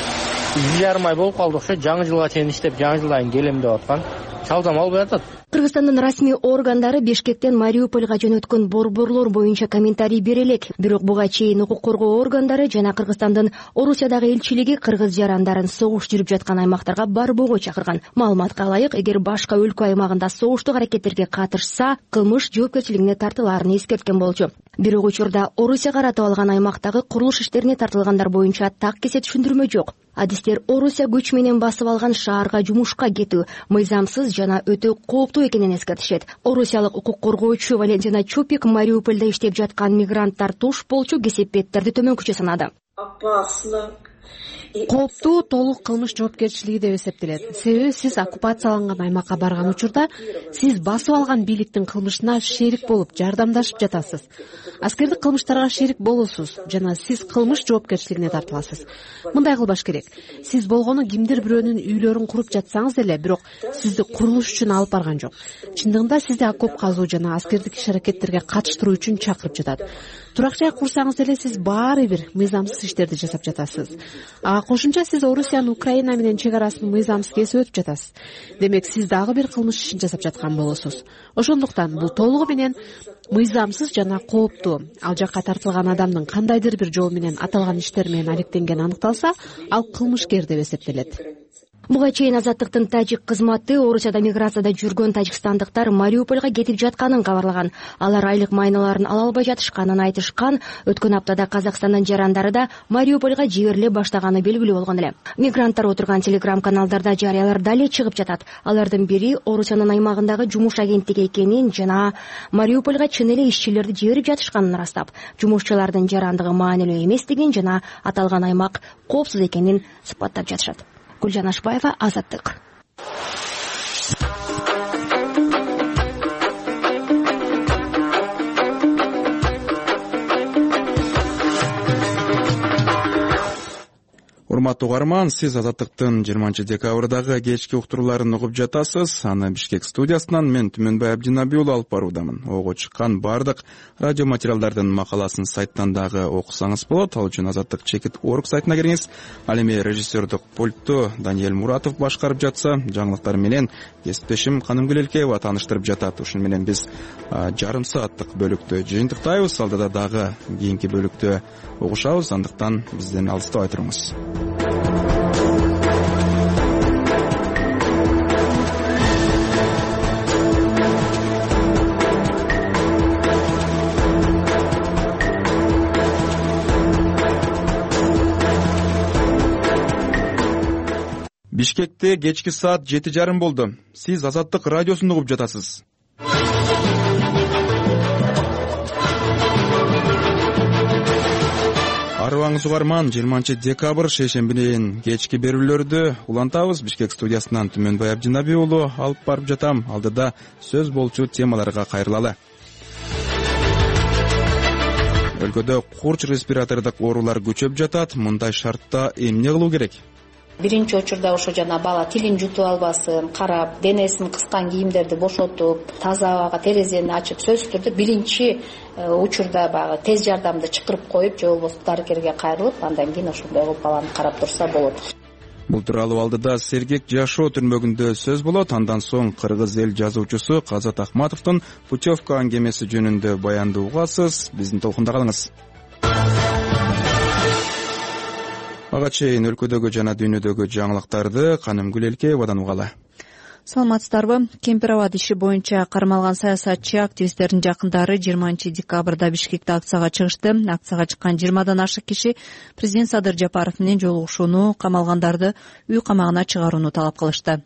бир жарым ай болуп калды окшойт, жаңы жылга чейин иштеп, жаңы жылдан келем деп аткан. Чалсам албай атат. Кыргызстандын расмий органдары Бишкектен Мариупольга жөнөткөн борборлор боюнча комментарий бере элек. Бирок буга чейин укук коргоо органдары жана Кыргызстандын Орусиядагы элчилиги кыргыз жарандарын согуш жүрүп жаткан аймактарга барбоого чакырган. Маалыматка ылайык, эгер башка өлкө аймагында согуштук аракеттерге катышса, кылмыш жоопкерчилигине тартылаарын эскерткен болчу. Бирок учурда Орусия каратып алган аймактагы курулуш иштерине тартылгандар боюнча так кесе түшүндүрмө жок. Адистер Орусия күч менен басып алган шаарга жумушка кетүү мыйзамсыз жана өтө кооптуу экенин эскертишет. Орусиялык укук коргоочу Валентина Чупик Мариупольда иштеп жаткан мигранттар туш болчу кесепеттерди төмөнкүчө санады. Опасно. Кооптуу толук кылмыш жоопкерчилиги деп эсептелет. Себеби сиз оккупацияланган аймакка барган учурда сиз басып алган бийликтин кылмышына шерик болуп, жардамдашып жатасыз. Аскердик кылмыштарга шерик болосуз жана сиз кылмыш жоопкерчилигине тартыласыз. Мындай кылбаш керек. Сиз болгону кимдир бирөөнүн үйлөрүн куруп жатсаңыз деле, бирок сизди курулуш үчүн алып барган жок. Чындыгында сизди окоп казуу жана аскердик иш-аракеттерге катыштыруу үчүн чакырып жатат. Турак жай курсаңыз деле сиз баары бир мыйзамсыз иштерди жасап жатасыз. Ага кошумча сиз Орусиянын Украина менен чек арасын мыйзамсыз кесип өтүп жатасыз. Демек сиз дагы бир кылмыш ишин жасап жаткан болосуз. Ошондуктан бул толугу менен мыйзамсыз жана кооптуу. Ал жакка тартылган адамдын кандайдыр бир жол менен аталган иштер менен алектенгени аныкталса, ал кылмышкер деп эсептелет. Буга чейин Азаттыктын тажик кызматы Орусияда миграцияда жүргөн тажикстандыктар Мариупольга кетип жатканын кабарлаган. Алар айлык майналарын ала албай жатышканын айтышкан. Өткөн аптада Казакстандын жарандары да Мариупольга жибериле баштаганы белгилүү болгон эле. Мигранттар отурган телеграм-каналдарда жарыялар дале чыгып жатат. Алардын бири Орусиянын аймагындагы жумуш агенттиги экенин жана Мариупольга чын эле ишчилерди жиберип жатышканын ырастап, жумушчулардын жарандыгы маанилүү эместигин жана аталган аймак коопсуз экенин сыпаттап жатышат. Гүлжан Ашбаева, Азаттык. урматтуу угарман, сиз Азаттыктын жыйырманчы декабрдагы кечки уктурууларын угуп жатасыз. Аны Бишкек студиясынан мен Түмөнбай Абдинаби уулу алып баруудамын. Ого чыккан бардык радио материалдардын макаласын сайттан дагы окусаңыз болот. Ал үчүн Азаттык чекит орг сайтына кириңиз. Ал эми режиссердук пультту Даниэль Муратов башкарып жатса, жаңылыктар менен кесиптешим Канымгүл Элкеева тааныштырып жатат. Ушуну менен биз жарым сааттык бөлүктү жыйынтыктайбыз. Алдыда дагы кийинки бөлүктү угушабыз. Андыктан бизден алыстабай туруңуз. Бишкекте кечки саат жети жарым болду. Сиз Азаттык радиосун угуп жатасыз. Арыбаңыз угарман, жыйырманчы декабрь шейшембинин кечки берүүлөрдү улантабыз. Бишкек студиясынан Түмөнбай Абдинаби уулу алып барып жатам. Алдыда сөз болчу темаларга кайрылалы. Өлкөдө курч респиратордук оорулар көчөп жатат. Мындай шартта эмне кылуу керек? Биринчи учурда ошо жана бала тилин жутуп албасын, карап, денесин кыскан кийимдерди бошотуп, таза абага терезени ачып, сөзсүз түрдө биринчи учурда баягы тез жардамды чакырып коюп, же болбосо дарыгерге кайрылып, андан кийин ошондой кылып баланы карап турса болот. Бул тууралуу алдыда Сергек жашоо түрмөгүндө сөз болот. Андан соң кыргыз эл жазуучусу Казат Ахматовдун путевка аңгемеси жөнүндө баянды угасыз. Биздин толкунда калыңыз. Ага чейин өлкөдөгү жана дүйнөдөгү жаңылыктарды Канымгүл Элкеевадан угалы. Саламатсыздарбы? Кемпир абад иши боюнча кармалган саясатчы активисттердин жакындары жыйырманчы декабрда Бишкекте акцияга чыгышты. Акцияга чыккан жыйырмадан ашык киши президент Садыр Жапаров менен жолугушууну, камалгандарды үй камагына чыгарууну талап кылышты.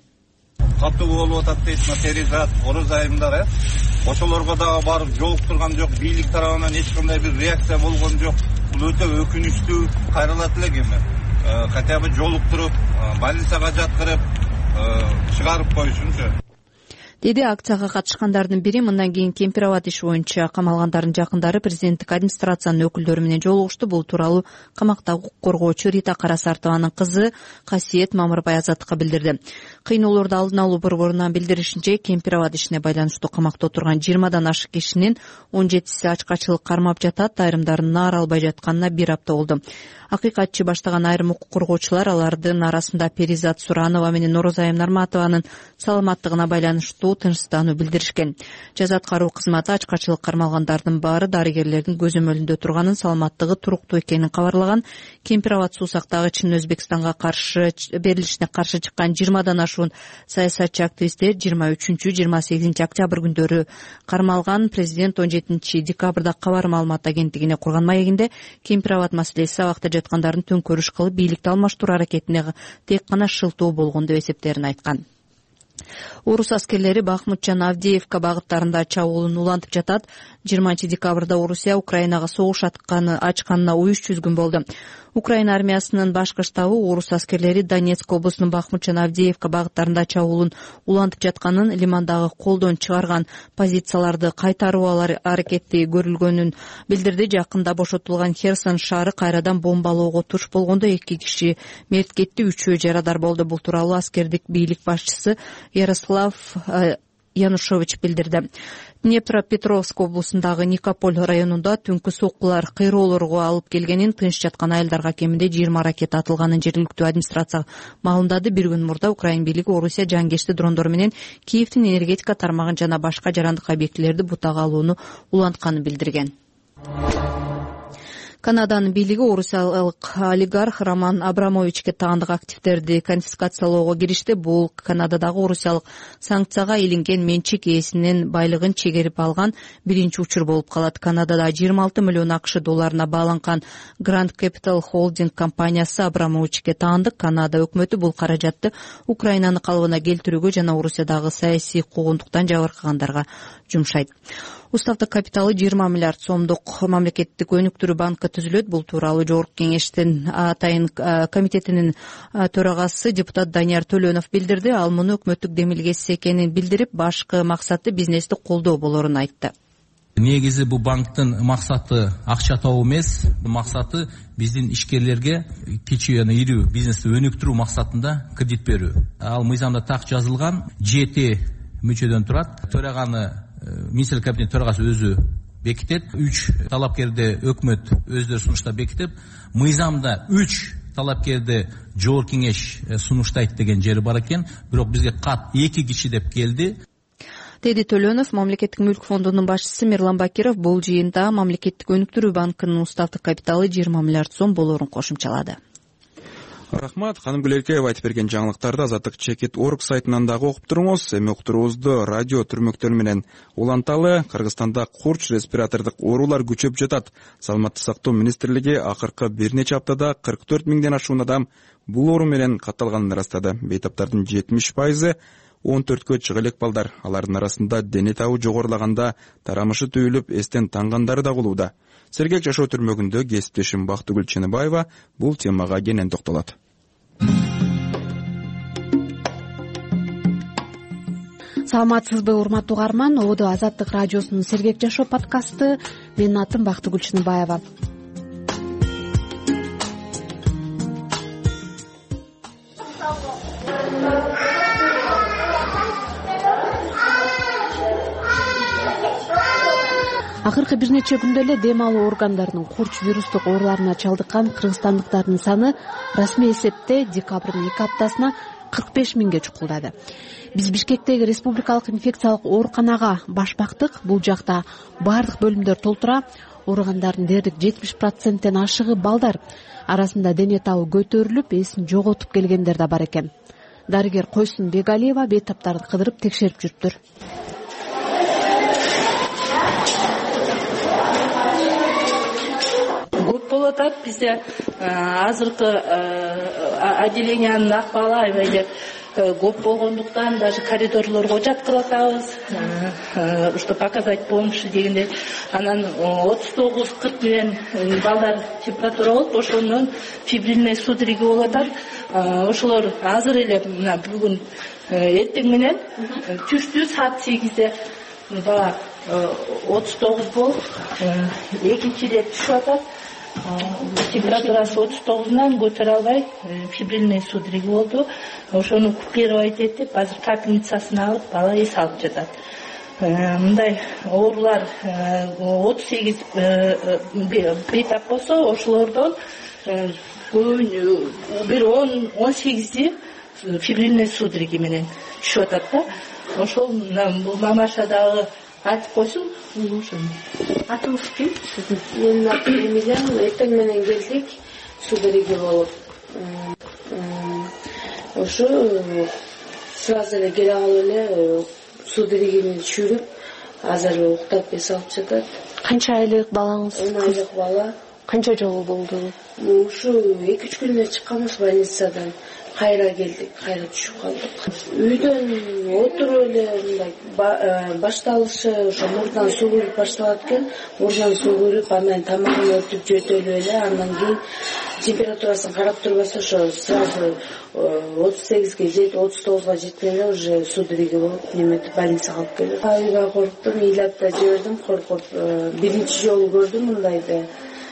Катуу болуп атат дейт, материалдар, ороз айымдар, э? Ошолорго дагы барып жолуктурган жок, бийлик тарабынан эч кандай бир реакция болгон жок. Бул өтө өкүнүчтүү, кайрылат элек эми. Хотя бы жолуктуруп, больницага жаткырып, чыгарып коюшунчу. Деди акцияга катышкандардын бири. Мындан кийин Кемпир абад иши боюнча камалгандардын жакындары президенттик администрациянын өкүлдөрү менен жолугушту. Бул тууралуу камакта укук коргоочу Рита Карасартованын кызы Касиет Мамырбай Азаттыкка билдирди. Кыйноолорду алдын алуу борборунан билдиришинче, Кемпир абад ишине байланыштуу камакта отурган жыйырмадан ашык кишинин он жетиси ачкачылык кармап жатат, айрымдарынын ары албай жатканына бир апта болду. Акыйкатчы баштаган айрым укук коргоочулар алардын арасында Перизат Суранова менен Орозайым Нарматованын саламаттыгына байланыштуу тынчсыздануу билдиришкен. Жаза аткаруу кызматы ачкачылык кармалгандардын баары дарыгерлердин көзөмөлүндө турганын, саламаттыгы туруктуу экенин кабарлаган. Кемпир абад суусактагы Чын Өзбекстанга каршы берилишине каршы чыккан жыйырмадан ашуун саясатчы активисттер жыйырма үчүнчү жыйырма сегизинчи октябрь күндөрү кармалган. Президент он жетинчи декабрда кабар маалымат агенттигине курган маегинде Кемпир абад маселеси абакта жаткандардын төңкөрүш кылып бийликти алмаштыруу аракетине тек гана шылтоо болгон деп эсептерин айткан. Орус аскерлери Бахмут жана Авдеевка багыттарында чабуулун улантып жатат. жыйырманчы декабрда Орусия Украинага согуш ачканына үч жүз күн болду. Украина армиясынын башкы штабы орус аскерлери Донецк облусунун Бахмут жана Авдеевка багыттарында чабуулун улантып жатканын, лимандагы колдон чыгарган позицияларды кайтаруу аракети көрүлгөнүн билдирди. Жакында бошотулган Херсон шаары кайрадан бомбалоого туш болгондо эки киши мерт кетти, үчөө жарадар болду. Бул тууралуу аскердик бийлик башчысы Ярослав Янушевич билдирди. Днепропетровск облусундагы Никополь районунда түнкү соккулар кыйроолорго алып келгенин, тынч жаткан айылдарга кеминде жыйырма ракета атылганын жергиликтүү администрация маалымдады. Бир күн мурда Украина бийлиги Орусия жангечти дрондору менен Киевдин энергетика тармагын жана башка жарандык объектилерди бутага алууну улантканын билдирген. Канаданын бийлиги орусиялык олигарх Роман Абрамовичке таандык активдерди конфискациялоого киришти. Бул Канададагы орусиялык санкцияга илинген менчик ээсинин байлыгын чегерип алган биринчи учур болуп калат. Канадада жыйырма алты миллион акш долларына бааланган Grand Capital Holding компаниясы Абрамовичке таандык. Канада өкмөтү бул каражатты Украинаны калыбына келтирүүгө жана Орусиядагы саясий куугунтуктан жабыркагандарга жумшайт. Уставдык капиталы жыйырма миллиард сомдук мамлекеттик өнүктүрүү банкы түзүлөт. Бул тууралуу Жогорку Кеңештин атайын комитетинин төрагасы депутат Данияр Төлөнов билдирди. Ал муну өкмөттүк демилгеси экенин билдирип, башкы максаты бизнести колдоо болорун айтты. негизи бул банктын максаты акча табуу эмес, максаты биздин ишкерлерге кичи жана ири бизнести өнүктүрүү максатында кредит берүү. Ал мыйзамда так жазылган, жети мүчөдөн турат. Төраганы министрлик кабинет төрагасы өзү бекитет. үч талапкерди өкмөт өздөрү сунуштап бекитип, мыйзамда үч талапкерди жогорку кеңеш сунуштайт деген жери бар экен. Бирок бизге кат эки киши деп келди. Теди Төлөнов, Мамлекеттик мүлк фондунун башчысы Мирлан Бакиров бул жыйында Мамлекеттик өнүктүрүү банкынын устаттык капиталы жыйырма миллиард сом болоорун кошумчалады. Рахмат, ханым Гүлеркеева айтып берген жаңылыктарды Азаттык чекит орг сайтынан дагы окуп туруңуз. Эми уктуруубузду радио түрмөктөр менен уланталы. Кыргызстанда курч респиратордук оорулар күчөп жатат. Саламаттык сактоо министрлиги акыркы бир нече аптада кырк төрт миңден ашуун адам бул оору менен катталганын ырастады. Бейтаптардын жетимиш пайызы он төрткө чыга элек балдар. Алардын арасында дене табы жогорулаганда тарамышы түйүлүп, эстен тангандары да болууда. Сергек жашоо түрмөгүндө кесиптешим Бактыгүл Ченебаева бул темага кенен токтолот. Саламатсызбы, урматтуу угарман? Ободо Азаттык радиосунун Сергек жашоо подкасты. Менин атым Бактыгүл Ченебаева. Акыркы бир нече күндө эле дем алуу органдарынын курч вирустук ооруларына чалдыккан кыргызстандыктардын саны расмий эсепте декабрдын эки аптасына кырк беш миңге чукулдады. Биз Бишкектеги республикалык инфекциялык ооруканага баш бактык. Бул жакта баардык бөлүмдөр толтура. Ооругандардын дээрлик жетимиш проценттен ашыгы балдар. Арасында дене табы көтөрүлүп, эсин жоготуп келгендер да бар экен. Дарыгер Койсун Бегалиева бейтаптарды кыдырып текшерип жүрүптүр. Болуп атат бизде азыркы отделениянын акыбалы аябай көп болгондуктан даже коридорлорго жаткыртабыз, что показать помощь дегендей. Анан отуз тогуз кырк менен балдар температура болуп, ошондон фибрильный судороги болуп атат. Ошолор азыр эле мына бүгүн эртең менен түштү саат сегизде бала отуз тогуз болуп, экинчи рет түшүп атат. Температурасы отуз тогуздан көтөрө албай, фибрильный судороги болду. Ошону купировать этип, азыр капельницасына алып, бала эс алып жатат. Мындай оорулар отуз сегиз бейтап болсо, ошолордон бир он сегизи фибрильный судороги менен түшүп атат да. Ошол бул мамаша дагы айтып койсун. Атыңыз ким? Менин атым Эмилия. Эртең менен келдик, судороги болуп. Ошо сразу эле келе алып эле судорогини түшүрүп, азыр уктап эс алып жатат. Канча айлык балаңыз? он айлык бала. Канча жолу болду? Ушу эки үч күндө чыкканбыз больницадан. Кайра келдик, кайра түшүп калдык. Үйдөн отуруп эле мындай башталышы ошо мурунан суу күйүп башталат экен. Мурунан суу күйүп, анан тамагын өтүп жөтөлүп эле, андан кийин температурасын карап турбаса ошо сразу отуз сегизге жетип, отуз тогузга жеткенде уже судороги болуп, неметип больницага алып келип. Аябай корктум, ыйлап да жибердим, коркуп. Биринчи жолу көрдүм мындайды.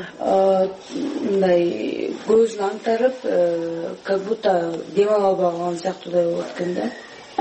Мындай көзүн аңтарып, как будто дем ала албаган сыяктуудай болот экен да.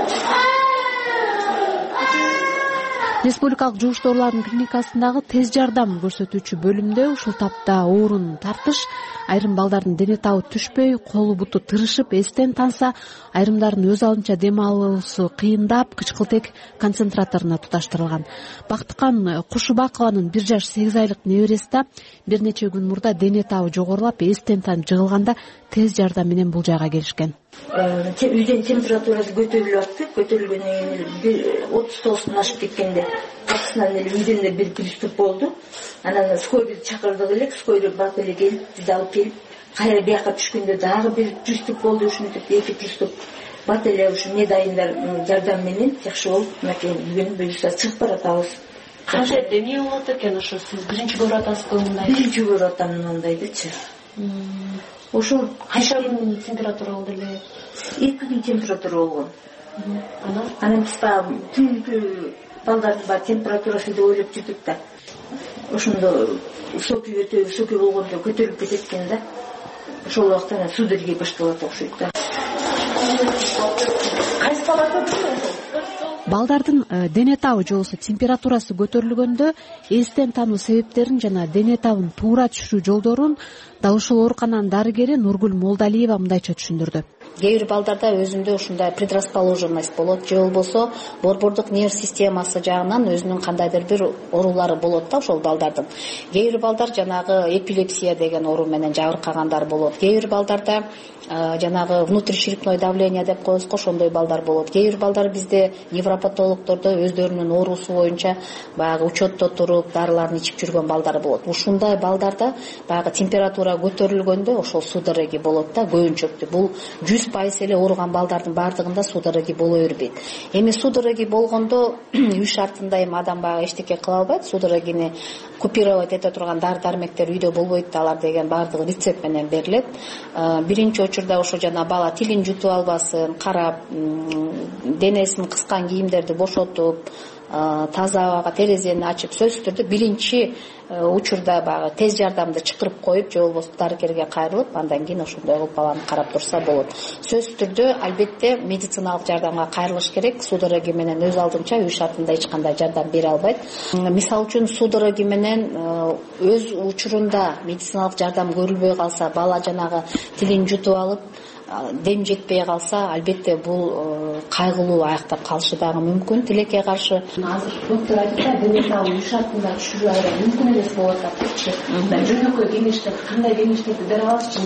Республикалык жугуштуу оорулардын клиникасындагы тез жардам көрсөтүүчү бөлүмдө ушул тапта оорунун тартыш, айрым балдардын дене табы түшпөй, колу буту тырышып, эстен танса, айрымдардын өз алдынча дем алуусу кыйындап, кычкылтек концентраторуна туташтырылган. Бактыкан Кушубакованын бир жаш сегиз айлык небереси да бир нече күн мурда дене табы жогорулап, эстен танып жыгылганда тез жардам менен бул жайга келишкен. Үйдөн температурасы көтөрүлүп атты, көтөрүлгөндөн кийин отуз тогуздан ашып кеткенде катысынан эле үйдөн да бир приступ болду. Анан скорый чакырдык элек, скорый бак эле келип, бизди алып келип, кайра бияка түшкөндө дагы бир приступ болду, ушинтип эки приступ. Бат эле ушу медайындар жардам менен жакшы болуп, мынакей үйдөн буюрса чыгып баратабыз. Канча эмне болот экен ошо? Сиз биринчи көрүп атасызбы мындай? Биринчи көрүп атам мындайдычы. Ошол канча күн температура болду эле? эки күн температура болгон. Анан анан биз баягы түнкү балдардын баягы температурасы деп ойлоп жүрдүк да. ошондо соки өтө соки болгондо көтөрүлүп кетет экен да. Ошол убакта судороги башталат окшойт да. Кайсы палата? Балдардын дене табы же болбосо температурасы көтөрүлгөндө эстен таануу себептерин жана дене табын туура түшүрүү жолдорун дал ушул оорукананын дарыгери Нургүл Молдалиева мындайча түшүндүрдү. Кээ бир балдарда өзүндө ушундай предрасположенность болот же болбосо борбордук нерв системасы жагынан өзүнүн кандайдыр бир оорулары болот да ошол балдардын. Кээ бир балдар жанагы эпилепсия деген оору менен жабыркагандар болот. Кээ бир балдарда жанагы внутричерепное давление деп коебуз го, ошондой балдар болот. Кээ бир балдар бизде невропатологдордо өздөрүнүн оорусу боюнча баягы учетто туруп дарыларын ичип жүргөн балдар болот. Ушундай балдарда баягы температура көтөрүлгөндө ошол судороги болот да, көбүнчөктү. Бул жүз пайыз эле ооруган балдардын баардыгында судороги боло бербейт. Эми судороги болгондо үй шартында эми адам баягы эчтеке кыла албайт. Судорогини купировать эте турган дары дармектер үйдө болбойт, алар деген баардыгы рецепт менен берилет. Биринчи учурда ошо жана бала тилин жутуп албасын, карап, денесин кыскан кийимдерди бошотуп, таза абага терезени ачып, сөзсүз түрдө биринчи учурда баягы тез жардамды чакырып коюп же болбосо дарыгерге кайрылып, андан кийин ошондой кылып баланы карап турса болот. Сөзсүз түрдө албетте медициналык жардамга кайрылыш керек. Судороги менен өз алдынча үй шартында эч кандай жардам бере албайт. Мисалы үчүн судороги менен өз учурунда медициналык жардам көрүлбөй калса, бала жанагы тилин жутуп алып дем жетпей калса, албетте бул кайгылуу аяктап калышы дагы мүмкүн. Тилекке каршы азыр доктор айтты, дене табы үй шартында түшүрүү аябай мүмкүн эмес болуп атат. Жөнөкөй кеңештер, кандай кеңештерди бере аласызчы?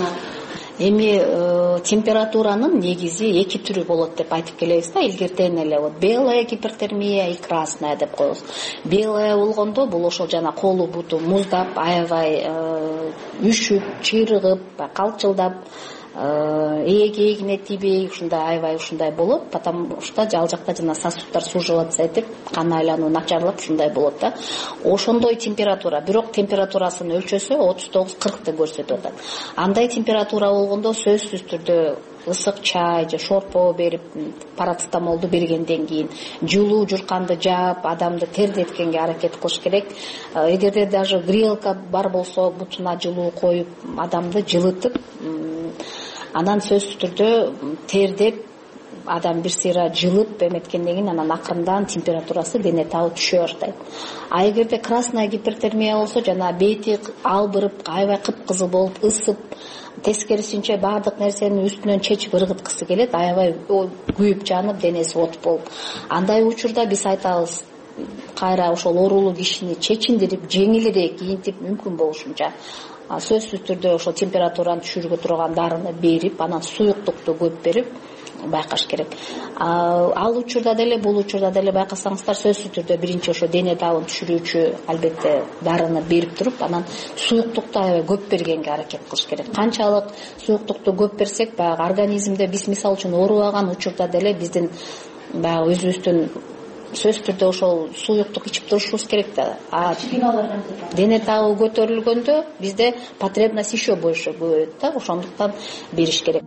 Эми температуранын негизи эки түрү болот деп айтып келебиз да, илгертен эле. Вот белая гипертермия и красная деп коебуз. Белая болгондо бул ошол жана колу буту муздап, аябай үшүп, чыйрыгып, калчылдап, ээги-эгине тийбей, ушундай аябай ушундай болот, потому что ал жакта жана сосудтар суживаться этип, кан айлануу начарлап ушундай болот да. Ошондой температура, бирок температурасын өлчөсө отуз тогуз кыркты көрсөтүп атат. Андай температура болгондо сөзсүз түрдө ысык чай же шорпо берип, парацетамолду бергенден кийин жылуу журканды жаап, адамды тердеткенге аракет кылыш керек. Эгерде даже грелка бар болсо, бутуна жылуу коюп, адамды жылытып, анан сөзсүз түрдө тердеп, адам бир сыйра жылып эметкенден кийин анан акырындан температурасы дене табы түшө баштайт. А эгерде красная гипертермия болсо, жана бети албырып, аябай кыпкызыл болуп, ысып, тескерисинче баардык нерсени үстүнөн чечип ыргыткысы келет, аябай күйүп жанып, денеси от болуп. Андай учурда биз айтабыз, кайра ошол оорулуу кишини чечиндирип, жеңилирээк кийинтип, мүмкүн болушунча сөзсүз түрдө ошол температураны түшүрүүгө турган дарыны берип, анан суюктукту көп берип байкаш керек. Ал учурда деле, бул учурда деле байкасаңыздар, сөзсүз түрдө биринчи ошо дене табын түшүрүүчү албетте дарыны берип туруп, анан суюктукту аябай көп бергенге аракет кылыш керек. Канчалык суюктукту көп берсек, баягы организмде биз мисалы үчүн оорубаган учурда деле биздин баягы өзүбүздүн сөзсүз түрдө ошол суюктук ичип турушубуз керек да. А дене табы көтөрүлгөндө бизде потребность еще больше болот да, ошондуктан бериш керек.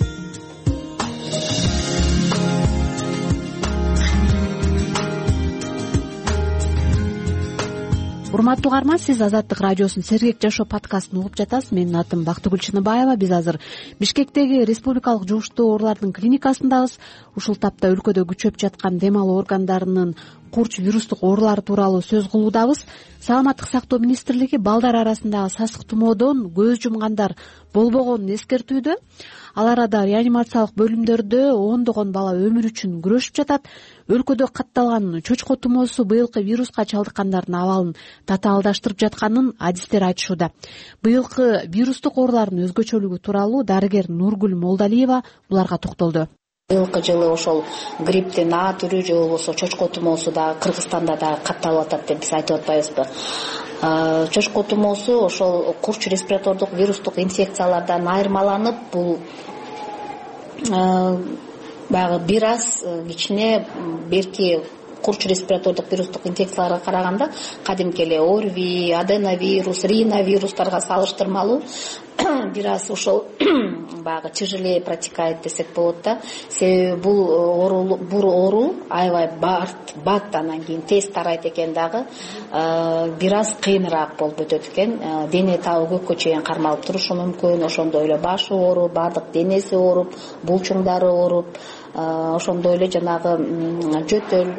Урматтуу угарман, сиз Азаттык радиосунун Сергек жашоо подкастын угуп жатасыз. Менин атым Бактыгүл Чыныбаева. Биз азыр Бишкектеги Республикалык жугуштуу оорулардын клиникасындабыз. Ушул тапта өлкөдө күчөп жаткан дем алуу органдарынын курч вирустук оорулары тууралуу сөз кылуудабыз. Саламаттык сактоо министрлиги балдар арасындагы сасык тумоодон көз жумгандар болбогонун эскертүүдө. Ал арада реанимациялык бөлүмдөрдө ондогон бала өмүр үчүн күрөшүп жатат. Өлкөдө катталган чочко тумоосу быйылкы вируска чалдыккандардын абалын татаалдаштырып жатканын адистер айтышууда. Быйылкы вирустук оорулардын өзгөчөлүгү тууралуу дарыгер Нургүл Молдалиева буларга токтолду. Быйылкы жылы ошол грипптин А түрү же болбосо чочко тумоосу дагы Кыргызстанда дагы катталып атат деп биз айтып атпайбызбы? Чочко тумоосу ошол курч респиратордук вирустук инфекциялардан айырмаланып, бул баягы бир аз кичине берки курч респиратордук вирустук инфекцияларга караганда кадимки эле ОРВИ, аденовирус, риновирустарга салыштырмалуу бир аз ошол баягы тяжелее протекает десек болот да. Себеби бул оору бул оору аябай бат, анан кийин тез тарайт экен дагы, бир аз кыйыныраак болуп өтөт экен. Дене табы көккө чейин кармалып турушу мүмкүн. Ошондой эле башы ооруп, баардык денеси ооруп, булчуңдары ооруп, ошондой эле жанагы жөтөл,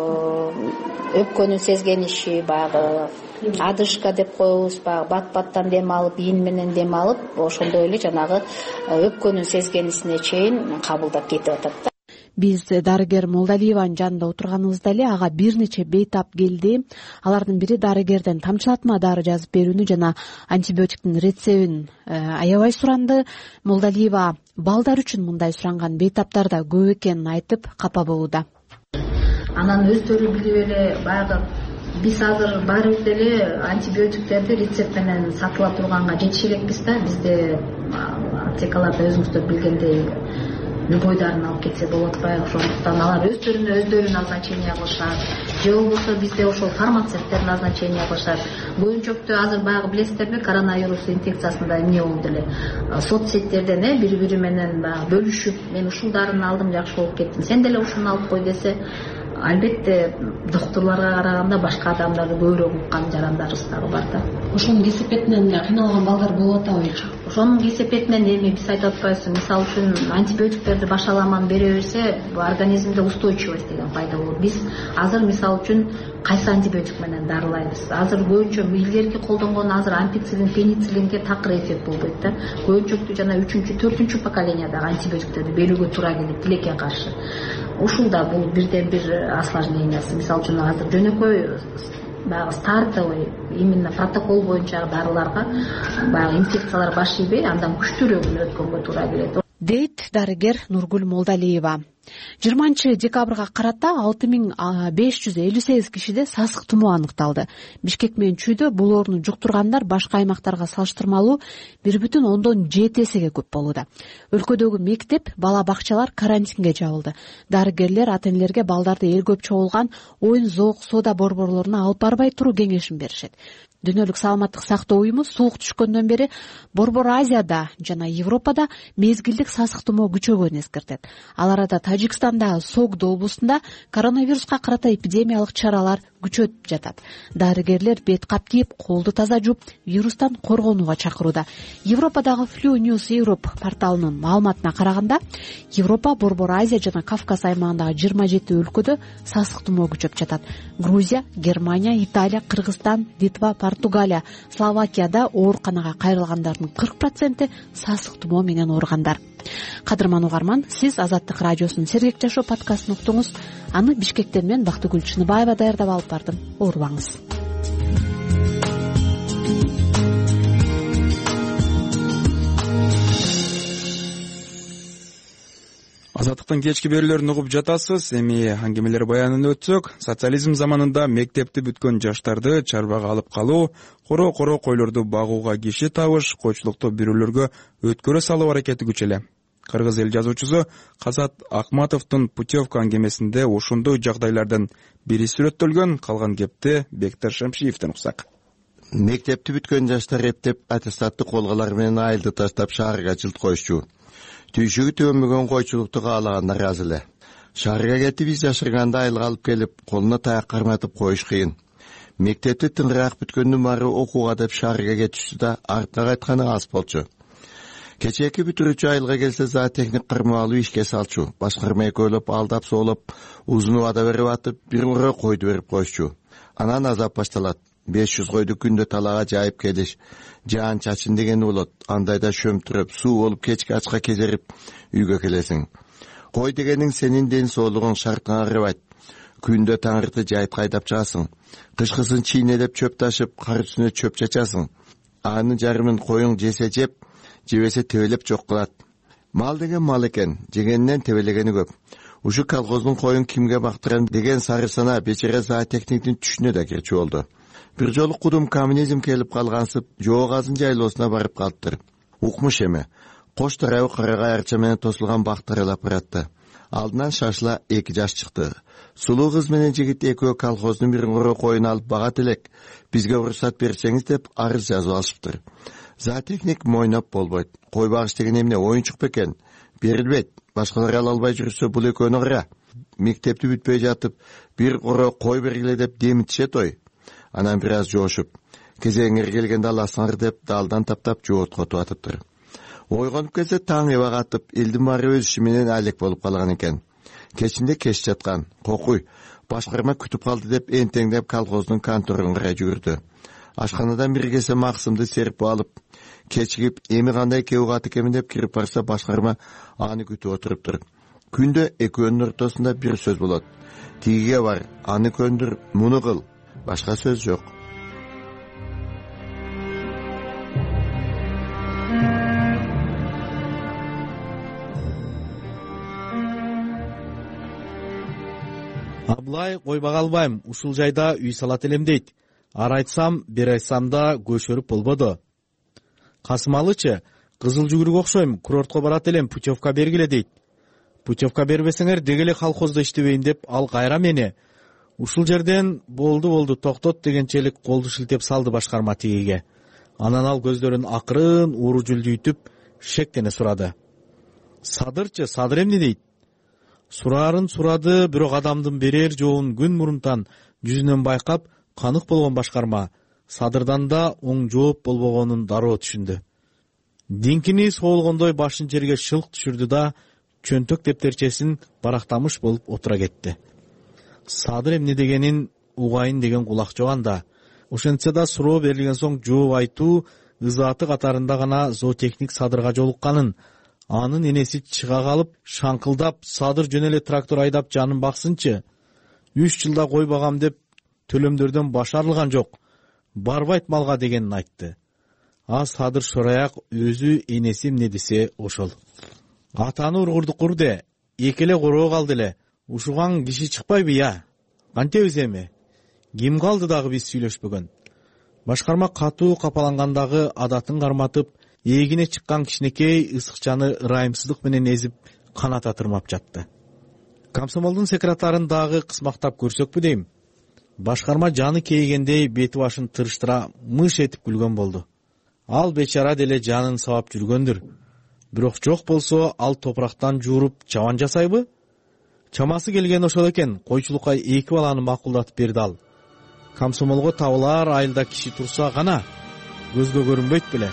өпкөнүн сезгениши, баягы адышка деп коебуз, баягы бат-баттан дем алып, ийин менен дем алып, ошондой эле жанагы өпкөнүн сезгенисине чейин кабылдап кетип атат да. Биз дарыгер Молдалиеванын жанында отурганыбызда эле ага бир нече бейтап келди. Алардын бири дарыгерден тамчылатма дары жазып берүүнү жана антибиотиктин рецебин аябай суранды. Молдалиева балдар үчүн мындай суранган бейтаптар да көп экенин айтып капа болууда. Анан өздөрү билип эле баягы биз азыр баарыбыз деле антибиотиктерди рецепт менен сатыла турганга жетише элекпиз да. Бизде аптекаларда өзүңүздөр билгендей любойдарын алып кетсе болот атпайбы? Ошондуктан алар өздөрүнө өздөрү назначение кылышат, же болбосо бизде ошол фармацевттер назначение кылышат. Көбүнчөктү азыр баягы билесиздерби, коронавирус инфекциясында эмне болду эле, соцсеттерден э бири бири менен баягы бөлүшүп, мен ушул дарыны алдым, жакшы болуп кеттим, сен деле ушуну алып кой десе, албетте доктурларга караганда башка адамдарды көбүрөөк уккан жарандарыбыз дагы бар да. Ошонун кесепетинен кыйналган балдар болуп атабы? Ошонун кесепетинен эми биз айтып атпайбызбы, мисалы үчүн антибиотиктерди башаламан бере берсе, организмде устойчивость деген пайда болот. Биз азыр мисалы үчүн кайсы антибиотик менен дарылайбыз? Азыр көбүнчө илгерки колдонгон азыр ампицилин, пенициллинге такыр эффект болбойт да. Көбүнчөктү жана үчүнчү, төртүнчү поколениядагы антибиотиктерди берүүгө туура келет тилекке каршы. Ушул да бул бирден бир осложнениясы. Мисалы үчүн азыр жөнөкөй баягы стартовый именно протокол боюнча дарыларга баягы инфекциялар баш ийбей, андан күчтүүрөөгүн өткөнгө туура келет, дейт дарыгер Нургүл Молдалиева. жыйырманчы декабрга карата алты миң беш жүз элүү сегиз кишиде сасык тумоо аныкталды. Бишкек менен Чүйдө бул ооруну жуктургандар башка аймактарга салыштырмалуу бир бүтүн ондон жети эсеге көп болууда. Өлкөдөгү мектеп, бала бакчалар карантинге жабылды. Дарыгерлер ата-энелерге балдарды эл көп чогулган оюн зоок соода борборлоруна алып барбай туруу кеңешин беришет. Дүйнөлүк саламаттык сактоо уюму суук түшкөндөн бери Борбор Азияда жана Европада мезгилдик сасык тумоо күчөгөнүн эскертет. Ал арада Тажикстанда Согдо облусунда коронавируска карата эпидемиялык чаралар күчөп жатат. Дарыгерлер бет кап кийип, колду таза жууп, вирустан коргонууга чакырууда. Европадагы Flu News Europe порталынын маалыматына караганда, Европа, Борбор Азия жана Кавказ аймагындагы жыйырма жети өлкөдө сасык тумоо күчөп жатат. Грузия, Германия, Италия, Кыргызстан, Литва, Португалия, Словакияда ооруканага кайрылгандардын кырк проценти сасык тумоо менен ооругандар. Кадырман угарман, сиз Азаттык радиосунун Сергек жашоо подкастын уктуңуз. Аны Бишкектен мен Бактыгүл Чыныбаева даярдап алып бардым. Оорубаңыз. Азаттыктын кечки берүүлөрүн угуп жатасыз. Эми аңгемелер баянын өтсөк, социализм заманында мектепти бүткөн жаштарды чарбага алып калуу, коро-коро койлорду багууга киши табыш, койчулукту бирөөлөргө өткөрө салуу аракети күчөлө. Кыргыз эл жазуучусу Казат Акматовдун путевка аңгемесинде ошондой жагдайлардын бири сүрөттөлгөн. Калган кепти Бектер Шамшиевден уксак. Мектепти бүткөн жаштар эптеп аттестатты колгалар менен айылды таштап шаарга жылт коюшчу. Түйшүгү төмөгөн койчулукту каалагандар аз эле. Шаарга кетип биз жашырганда айылга алып келип, колуна таяк карматып коюш кыйын. Мектепти тыңыраак бүткөндөн бары окууга деп шаарга кетишти да артка кайтканы аз болчу. Кечээки бүтүрүүчү айылга келсе зоотехник кармалуу ишке салчу. Башкарма экөөлөп, алдап, соолоп, узун убада берип атып, бир ура койду берип коюшчу. Анан азап башталат. беш жүз койду күндө талаага жайып келиш, жаан чачын дегени болот. Андайда шөмтүрөп, суу болуп кечки ачка кезерип үйгө келесиң. Кой дегениң сенин ден соолугуң шартыңа карабайт. Күндө таңырты жайып кайдап чыгасың. Кышкысын чийнелеп чөп ташып, кар үстүнө чөп чачасың. Анын жарымын коюң жесе жеп, жебесе тебелеп жок кылат. Мал деген мал экен, жегенинен тебелегени көп. Ушу колхоздун коюн кимге бактырам деген сары сана бечере зоотехниктин түшүнө да кирчү болду. Бир жолу кудум коммунизм келип калгансып, жоогазын жайлоосуна барып калыптыр. Укмуш эме. Кош тарабы карагай арча менен тосулган бактырылап баратты. Алдынан шашыла эки жаш чыкты. Сулуу кыз менен жигит экөө колхоздун бир ура коюн алып багат элек. Бизге уруксат берсеңиз деп арыз жазып алышыптыр. Зоотехник мойноп болбойт. Кой багыш деген эмне оюнчук бекен? Берилбейт. Башкалар ала албай жүрсө бул экөөнү кара. Мектепти бүтпөй жатып, бир коро кой бергиле деп демитишет ой. Анан бир аз жоошуп, кезеңиңер келгенде аласыңар деп далдан таптап жооткотуп атыптыр. Ойгонуп келсе таң эбак атып, элдин баары өз иши менен алек болуп калган экен. Кечинде кеч жаткан, кокуй, башкарма күтүп калды деп энтеңдеп колхоздун конторуна карай жүгүрдү. Ашканадан бир кесе максымды серип алып, кечигип, эми кандай кеу кат экенмин деп кирип барса, башкарма аны күтүп отуруптур. Күндө экөөнүн ортосунда бир сөз болот. Тигиге бар, аны көндүр, муну кыл. Башка сөз жок. Аблай койбой калбайм, ушул жайда үй салат элем дейт. Ар айтсам, бер айтсам да көшөрүп болбоду. Касымалычы, кызыл жүгүрүгө окшойм, курортко барат элем, путевка бергиле дейт. Путевка бербесеңер дегеле колхоздо иштебейин деп ал кайра мени. Ушул жерден болду болду токтот дегенчелик колду шилтеп салды башкарма тигиге. Анан ал көздөрүн акырын ууру жүлдүйтүп шектене сурады. Садырчы, Садыр эмне дейт? Сураарын сурады, бирок адамдын берер жообун күн мурунтан жүзүнөн байкап канык болгон башкарма Садырдан да оң жооп болбогонун дароо түшүндү. Динкини соолгондой башын жерге шылк түшүрдү да чөнтөк дептерчесин барактамыш болуп отура кетти. Садыр эмне дегенин угайын деген кулак жоганда, ошентсе да суроо берилген соң жооп айтуу ызааты катарында гана зоотехник Садырга жолукканын, анын энеси чыга калып, шаңкылдап Садыр жөн эле трактор айдап жанын баксынчы. Үч жылда кой багам деп төлөмдөрдөн баш арылган жок. Барбайт малга дегенин айтты. А Садыр шораяк өзү энеси эмне десе ошол. Атаны ургурдук курде, экеле короо калды эле. Ушуган киши чыкпайбы я? Кантебиз эми? Ким калды дагы биз сүйлөшпөгөн? Башкарма катуу капалангандагы адатын карматып, эгине чыккан кичинекей ысыкчаны ырайымсыздык менен эзип каната тырмап жатты. Комсомолдун секретарын дагы кысмактап көрсөкпү дейм. Башкарма жаны кейгендей бети башын тырыштыра мыш этип күлгөн болду. Ал бечара деле жанын сабап жүргөндүр. Бирок жок болсо ал топурактан жууруп чабан жасайбы? Чамасы келген ошол экен, койчулукка эки баланы макулдатып берди ал. Комсомолго табылар айылда киши турса гана көзгө көрүнбөйт беле.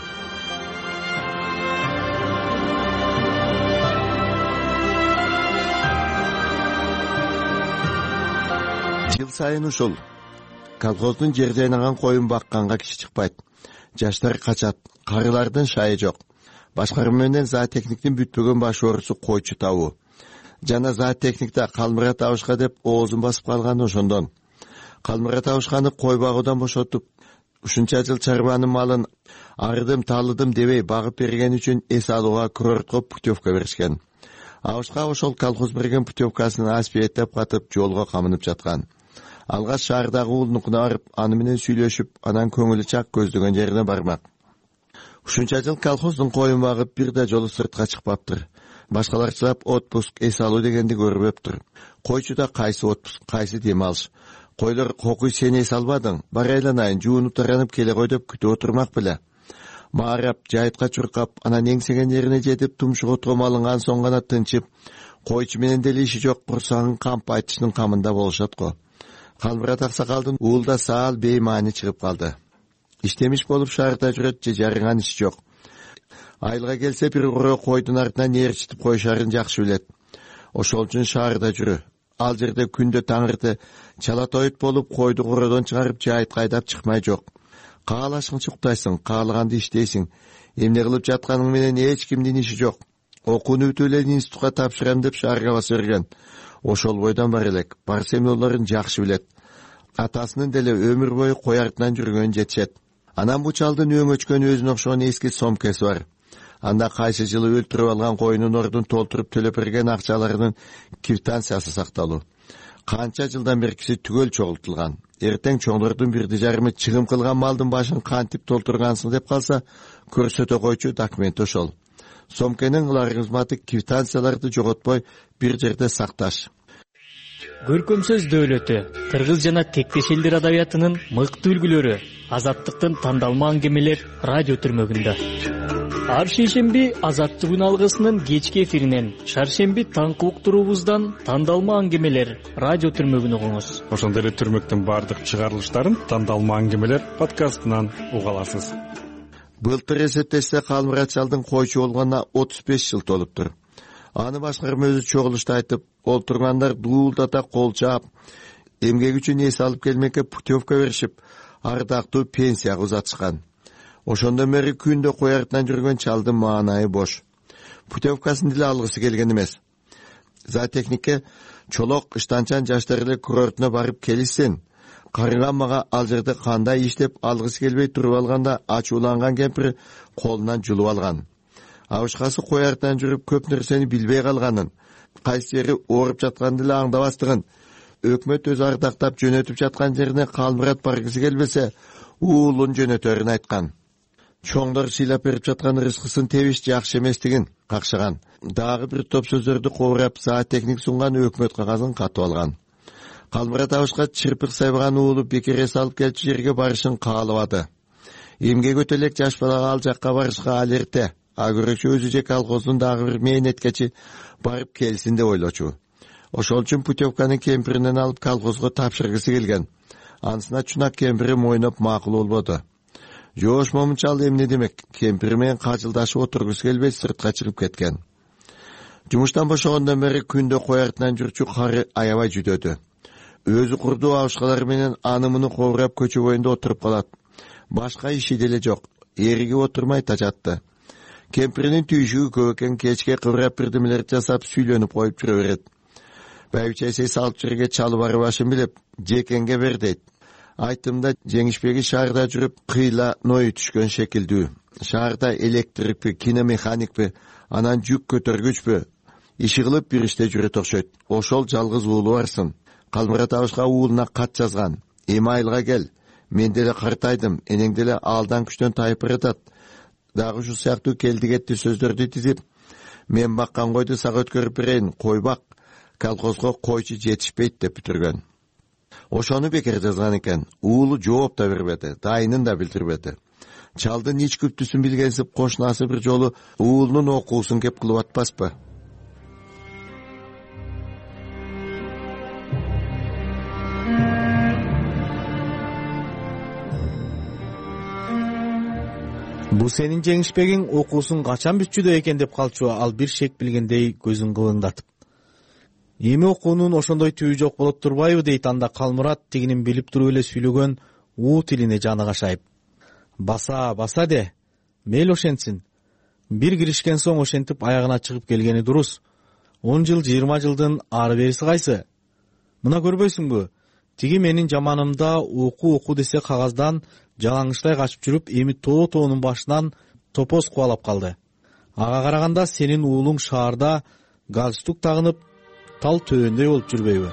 Жыл сайын ушул колхоздун жер жайнаган коюн бакканга киши чыкпайт. Жаштар качат, карылардын шайы жок. Башкарма менен зоотехниктин бүтпөгөн баш оорусу койчу табуу. Жана зоотехникте Калмырат Абышка деп оозун басып калган ошондон. Калмырат Абышканы кой багуудан бошотуп, ушунча жыл чарбанын малын арыдым, талыдым дебей багып берген үчүн эс алууга курортко путевка беришкен. Абышка ошол колхоз берген путевкасын аспиеттеп катып жолго камынып жаткан. Алгач шаардагы уулунукуна барып, аны менен сүйлөшүп, анан көңүлү чак көздөгөн жерине бармак. Ушунча жыл колхоздун коюн багып, бир да жолу сыртка чыкпаптыр. Башкаларчылап отпуск, эс алуу дегенди көрбөптүр. Койчуда кайсы отпуск, кайсы дем алыш. Койлор кокуй сен эс албадың, бар айланайын, жуунуп таранып келе кой деп күтүп отурмак беле. Маарап, жайытка чуркап, анан эңсеген жерине жетип, тумшук отко алынган соң гана тынчып, койчу менен деле иши жок курсагын камп айтышынын камында болушат го. Калмырат аксакалдын уулда саал беймани чыгып калды. Иштемиш болуп шаарда жүрөт, же жарыган иши жок. Айылга келсе бир уроо койдун артынан ээрчитип коюшарын жакшы билет. Ошол үчүн шаарда жүрү. Ал жерде күндө таңырты чала тоют болуп, койду куродон чыгарып жайытка айдап чыкмай жок. Каалашыңчы уктайсың, каалаганды иштейсиң. Эмне кылып жатканың менен эч кимдин иши жок. Окууну бүтүп эле институтка тапшырам деп шаарга баса берген. Ошол бойдон бар элек, барса эмнелерин жакшы билет. Атасынын деле өмүр бою кой артынан жүргөнүн жетишет. Анан бу чалдын өңөчкөн өзүнө окшогон эски сомкеси бар. Анда кайсы жылы өлтүрүп алган коюнун ордун толтуруп төлөп берген акчаларынын квитанциясы сакталуу. Канча жылдан беркиси түгөл чогултулган. Эртең чоңдордун бирди жарымы чыгым кылган малдын башын кантип толтургансың деп калса, көрсөтө койчу документ ошол. Сомкенин кылар кызматы квитанцияларды жоготпой бир жерде сакташ. көркөм сөз дөөлөтү, кыргыз жана тектеш элдер адабиятынын мыкты үлгүлөрү, Азаттыктын тандалма аңгемелер радио түрмөгүндө. Ар шейшемби Азаттык үн алгысынын кечки эфиринен, шаршемби таңкы уктуруубуздан тандалма аңгемелер радио түрмөгүн угуңуз. Ошондой эле түрмөктүн баардык чыгарылыштарын тандалма аңгемелер подкастынан уга аласыз. Былтыр эсептешсе Калмурат Чалдын койчу болгонуна отуз беш жыл толуптур. Аны башкарма өзү чогулушта айтып, олтургандар дуулдата кол чаап, эмгек үчүн эс алып келмекке путевка беришип, ардактуу пенсияга узатышкан. Ошондон бери күндө кой артынан жүргөн Чалдын маанайы бош. Путевкасын деле алгысы келген эмес. Зоотехникке чолок Ыштанчан жаштар эле курортуна барып келишсин. Карыган мага ал жерде кандай иштеп алгысы келбей туруп алганда ачууланган кемпир колунан жулуп алган. Абышкасы кой артынан жүрүп көп нерсени билбей калганын, кайсы жери ооруп жатканын деле аңдабастыгын, өкмөт өз ардактап жөнөтүп жаткан жерине Калмурат баргысы келбесе, уулун жөнөтөрүн айткан. Чоңдор сыйлап берип жаткан рызкысын тебиш жакшы эместигин какшаган. Дагы бир топ сөздөрдү кобурап зоотехник сунган өкмөт кагазын катып алган. Калмурат абышка чырпык сайбаган уулу бекере салып келчү жерге барышын каалабады. Эмгек өтө элек жаш балага ал жакка барышка алерте, а көрөкчү өзү же колхоздун дагы бир мээнеткечи барып келсин деп ойлочу. Ошол үчүн путевканы кемпиринен алып колхозго тапшыргысы келген. Анысына чунак кемпири мойноп макул болбоду. Жоош Момунчал эмне демек, кемпири менен кажылдашып отургусу келбей сыртка чыгып кеткен. Жумуштан бошогондон бери күндө кой артынан жүрчү кары аябай жүдөдү. Өзү курдуу абышкалар менен аны-муну кобурап көчө боюнда отуруп калат. Башка иши деле жок. Эриги отурмай тажатты. Кемпиринин түйшүгү көп экен, кечке кыбырап бирдемелерди жасап сүйлөнүп коюп жүрө берет. Байбичеси салып жерге чалып арбашын билип, жекенге бер дейт. Айттымда жеңишпеги шаарда жүрүп кыйла ной түшкөн шекилдүү. Шаарда электрикпи, киномеханикпи, анан жүк көтөргүчпү, иши кылып бир иште жүрөт окшойт. Ошол жалгыз уулу барсын. Калмурат абышка уулуна кат жазган. Эми айылга кел, мен деле картайдым, энең деле алдан күчтөн тайып баратат. Дагы ушу сыяктуу келди кетти сөздөрдү тизип, мен баккан койду сага өткөрүп берейин, кой бак, колхозго койчу жетишпейт деп бүтүргөн. Ошону бекер жазган экен. Уулу жооп да бербеди, дайынын да билдирбеди. Чалдын ич күптүсүн билгенсип кошунасы бир жолу уулунун окуусун кеп кылып атпаспы. Бул сенин жеңишпегиң окуусун качан бүтчүдө экен деп калчу ал бир шек билгендей көзүн кылыңдатып. Эми окуунун ошондой түбү жок болот турбайбы дейт анда Калмурат тигинин билип туруп эле сүйлөгөн уу тилине жаны кашайып. Баса, баса де. Мейл ошентсин. Бир киришкен соң ошентип аягына чыгып келгени дурус. он жыл, жыйырма жылдын ары бериси кайсы? Мына көрбөйсүңбү? Тиги менин жаманымда уку уку десе кагаздан жалаңычтай качып жүрүп, эми тоо-тоонун башынан топоз кубалап калды. Ага караганда сенин уулуң шаарда галстук тагынып, тал төөндөй болуп жүрбөйбү?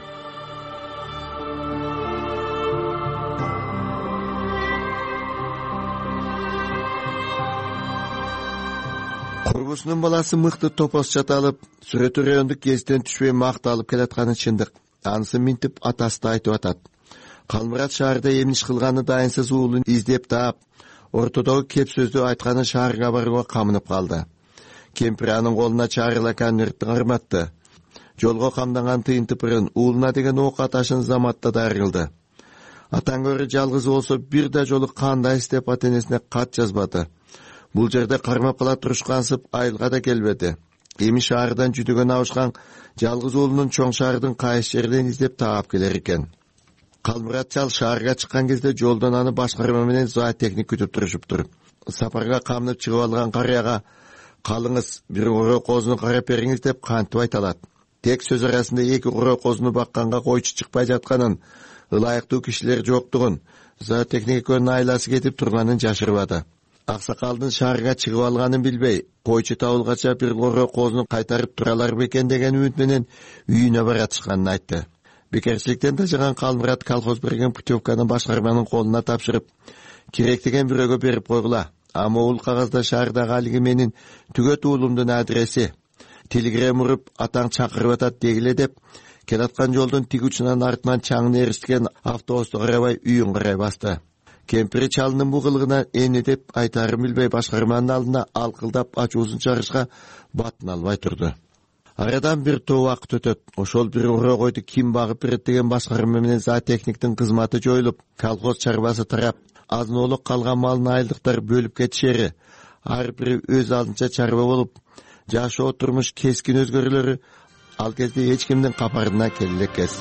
Курбусунун баласы мыкты топоз чаталып, сүрөтү райондук кезден түшпөй макталып келатканы чындык. Анысы минтип атасы да айтып атат. Калмурат шаарда эмиш кылганы дайынсыз уулун издеп таап, ортодогу кеп сөздү айтканы шаарга барууга камынып калды. Кемпир анын колуна чарыла конвертти карматты. Жолго камданган тыйын тыпырын, уулуна деген ок аташын заматта дарылды. Атаң көрү жалгыз болсо бир да жолу кандай истеп ата-энесине кат жазбады. Бул жерде кармап кала турушкансып айылга да келбеди. Эми шаардан жүдөгөн абышкан жалгыз уулунун чоң шаардын кайсы жерден издеп таап келер экен. Калмурат Чал шаарга чыккан кезде жолдон аны башкарма менен зоотехник күтүп турушуптур. Сапарга камынып чыгып алган карыяга калыңыз, бир орой козуну карап бериңиз деп кантип айталат. Тек сөз арасында эки орой козуну бакканга койчу чыкпай жатканын, ылайыктуу кишилер жоктугун, зоотехникөнүн айласы кетип турганын жашырбады. Аксакалдын шаарга чыгып алганын билбей, койчу табылгача бир орой козуну кайтарып туралар бекен деген үмүт менен үйүнө баратышканын айтты. Бекерчиликтен тажаган Калмурат колхоз берген путевканы башкарманын колуна тапшырып, керек деген бирөөгө берип койгула. А могул кагазда шаардагы алиги менин түгөт уулумдун адреси. Телеграм уруп атаң чакырып атат дегиле деп Келаткан жолдун тиги учунан артынан чаңын эрискен автобусту карабай үйүн карай басты. Кемпири чалынын бу кылыгына эне деп айтарын билбей башкарманын алдына алкылдап ачуусун чыгарышка батын албай турду. Арадан бир топ убакыт өтөт. Ошол бир уроо койду ким багып берет деген башкарма менен зоотехниктин кызматы жоюлуп, колхоз чарбасы тарап, азын-олук калган малын айылдыктар бөлүп кетишери, ар бири өз алдынча чарба болуп, жашоо турмуш кескин өзгөрүүлөрү ал кезде эч кимдин капарына келе элекпиз.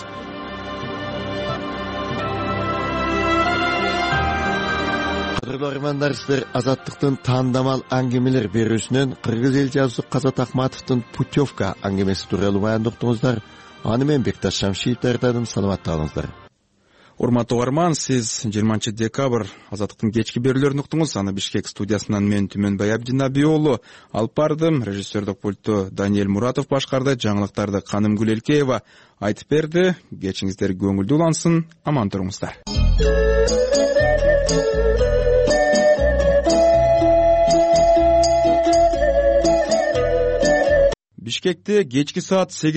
Кадырлармандар, силер Азаттыктын тандамал аңгемелер берүүсүнөн кыргыз эл жазуучусу Казат Акматовдун путевка аңгемеси тууралуу баяндоктуңуздар. Аны мен Бекташ Шамшиев даярдадым. Саламатта калыңыздар. Урматтуу угарман, сиз жыйырманчы декабрь Азаттыктын кечки берүүлөрүн уктуңуз. Аны Бишкек студиясынан мен Түмөнбай Абдинаби уулу алып бардым. Режиссердик пульту Даниэль Муратов башкарды. Жаңылыктарды Каным Гүлелкеева айтып берди. Кечиңиздер көңүлдүү улансын. Аман туруңуздар. Бишкекте кечки саат сегиз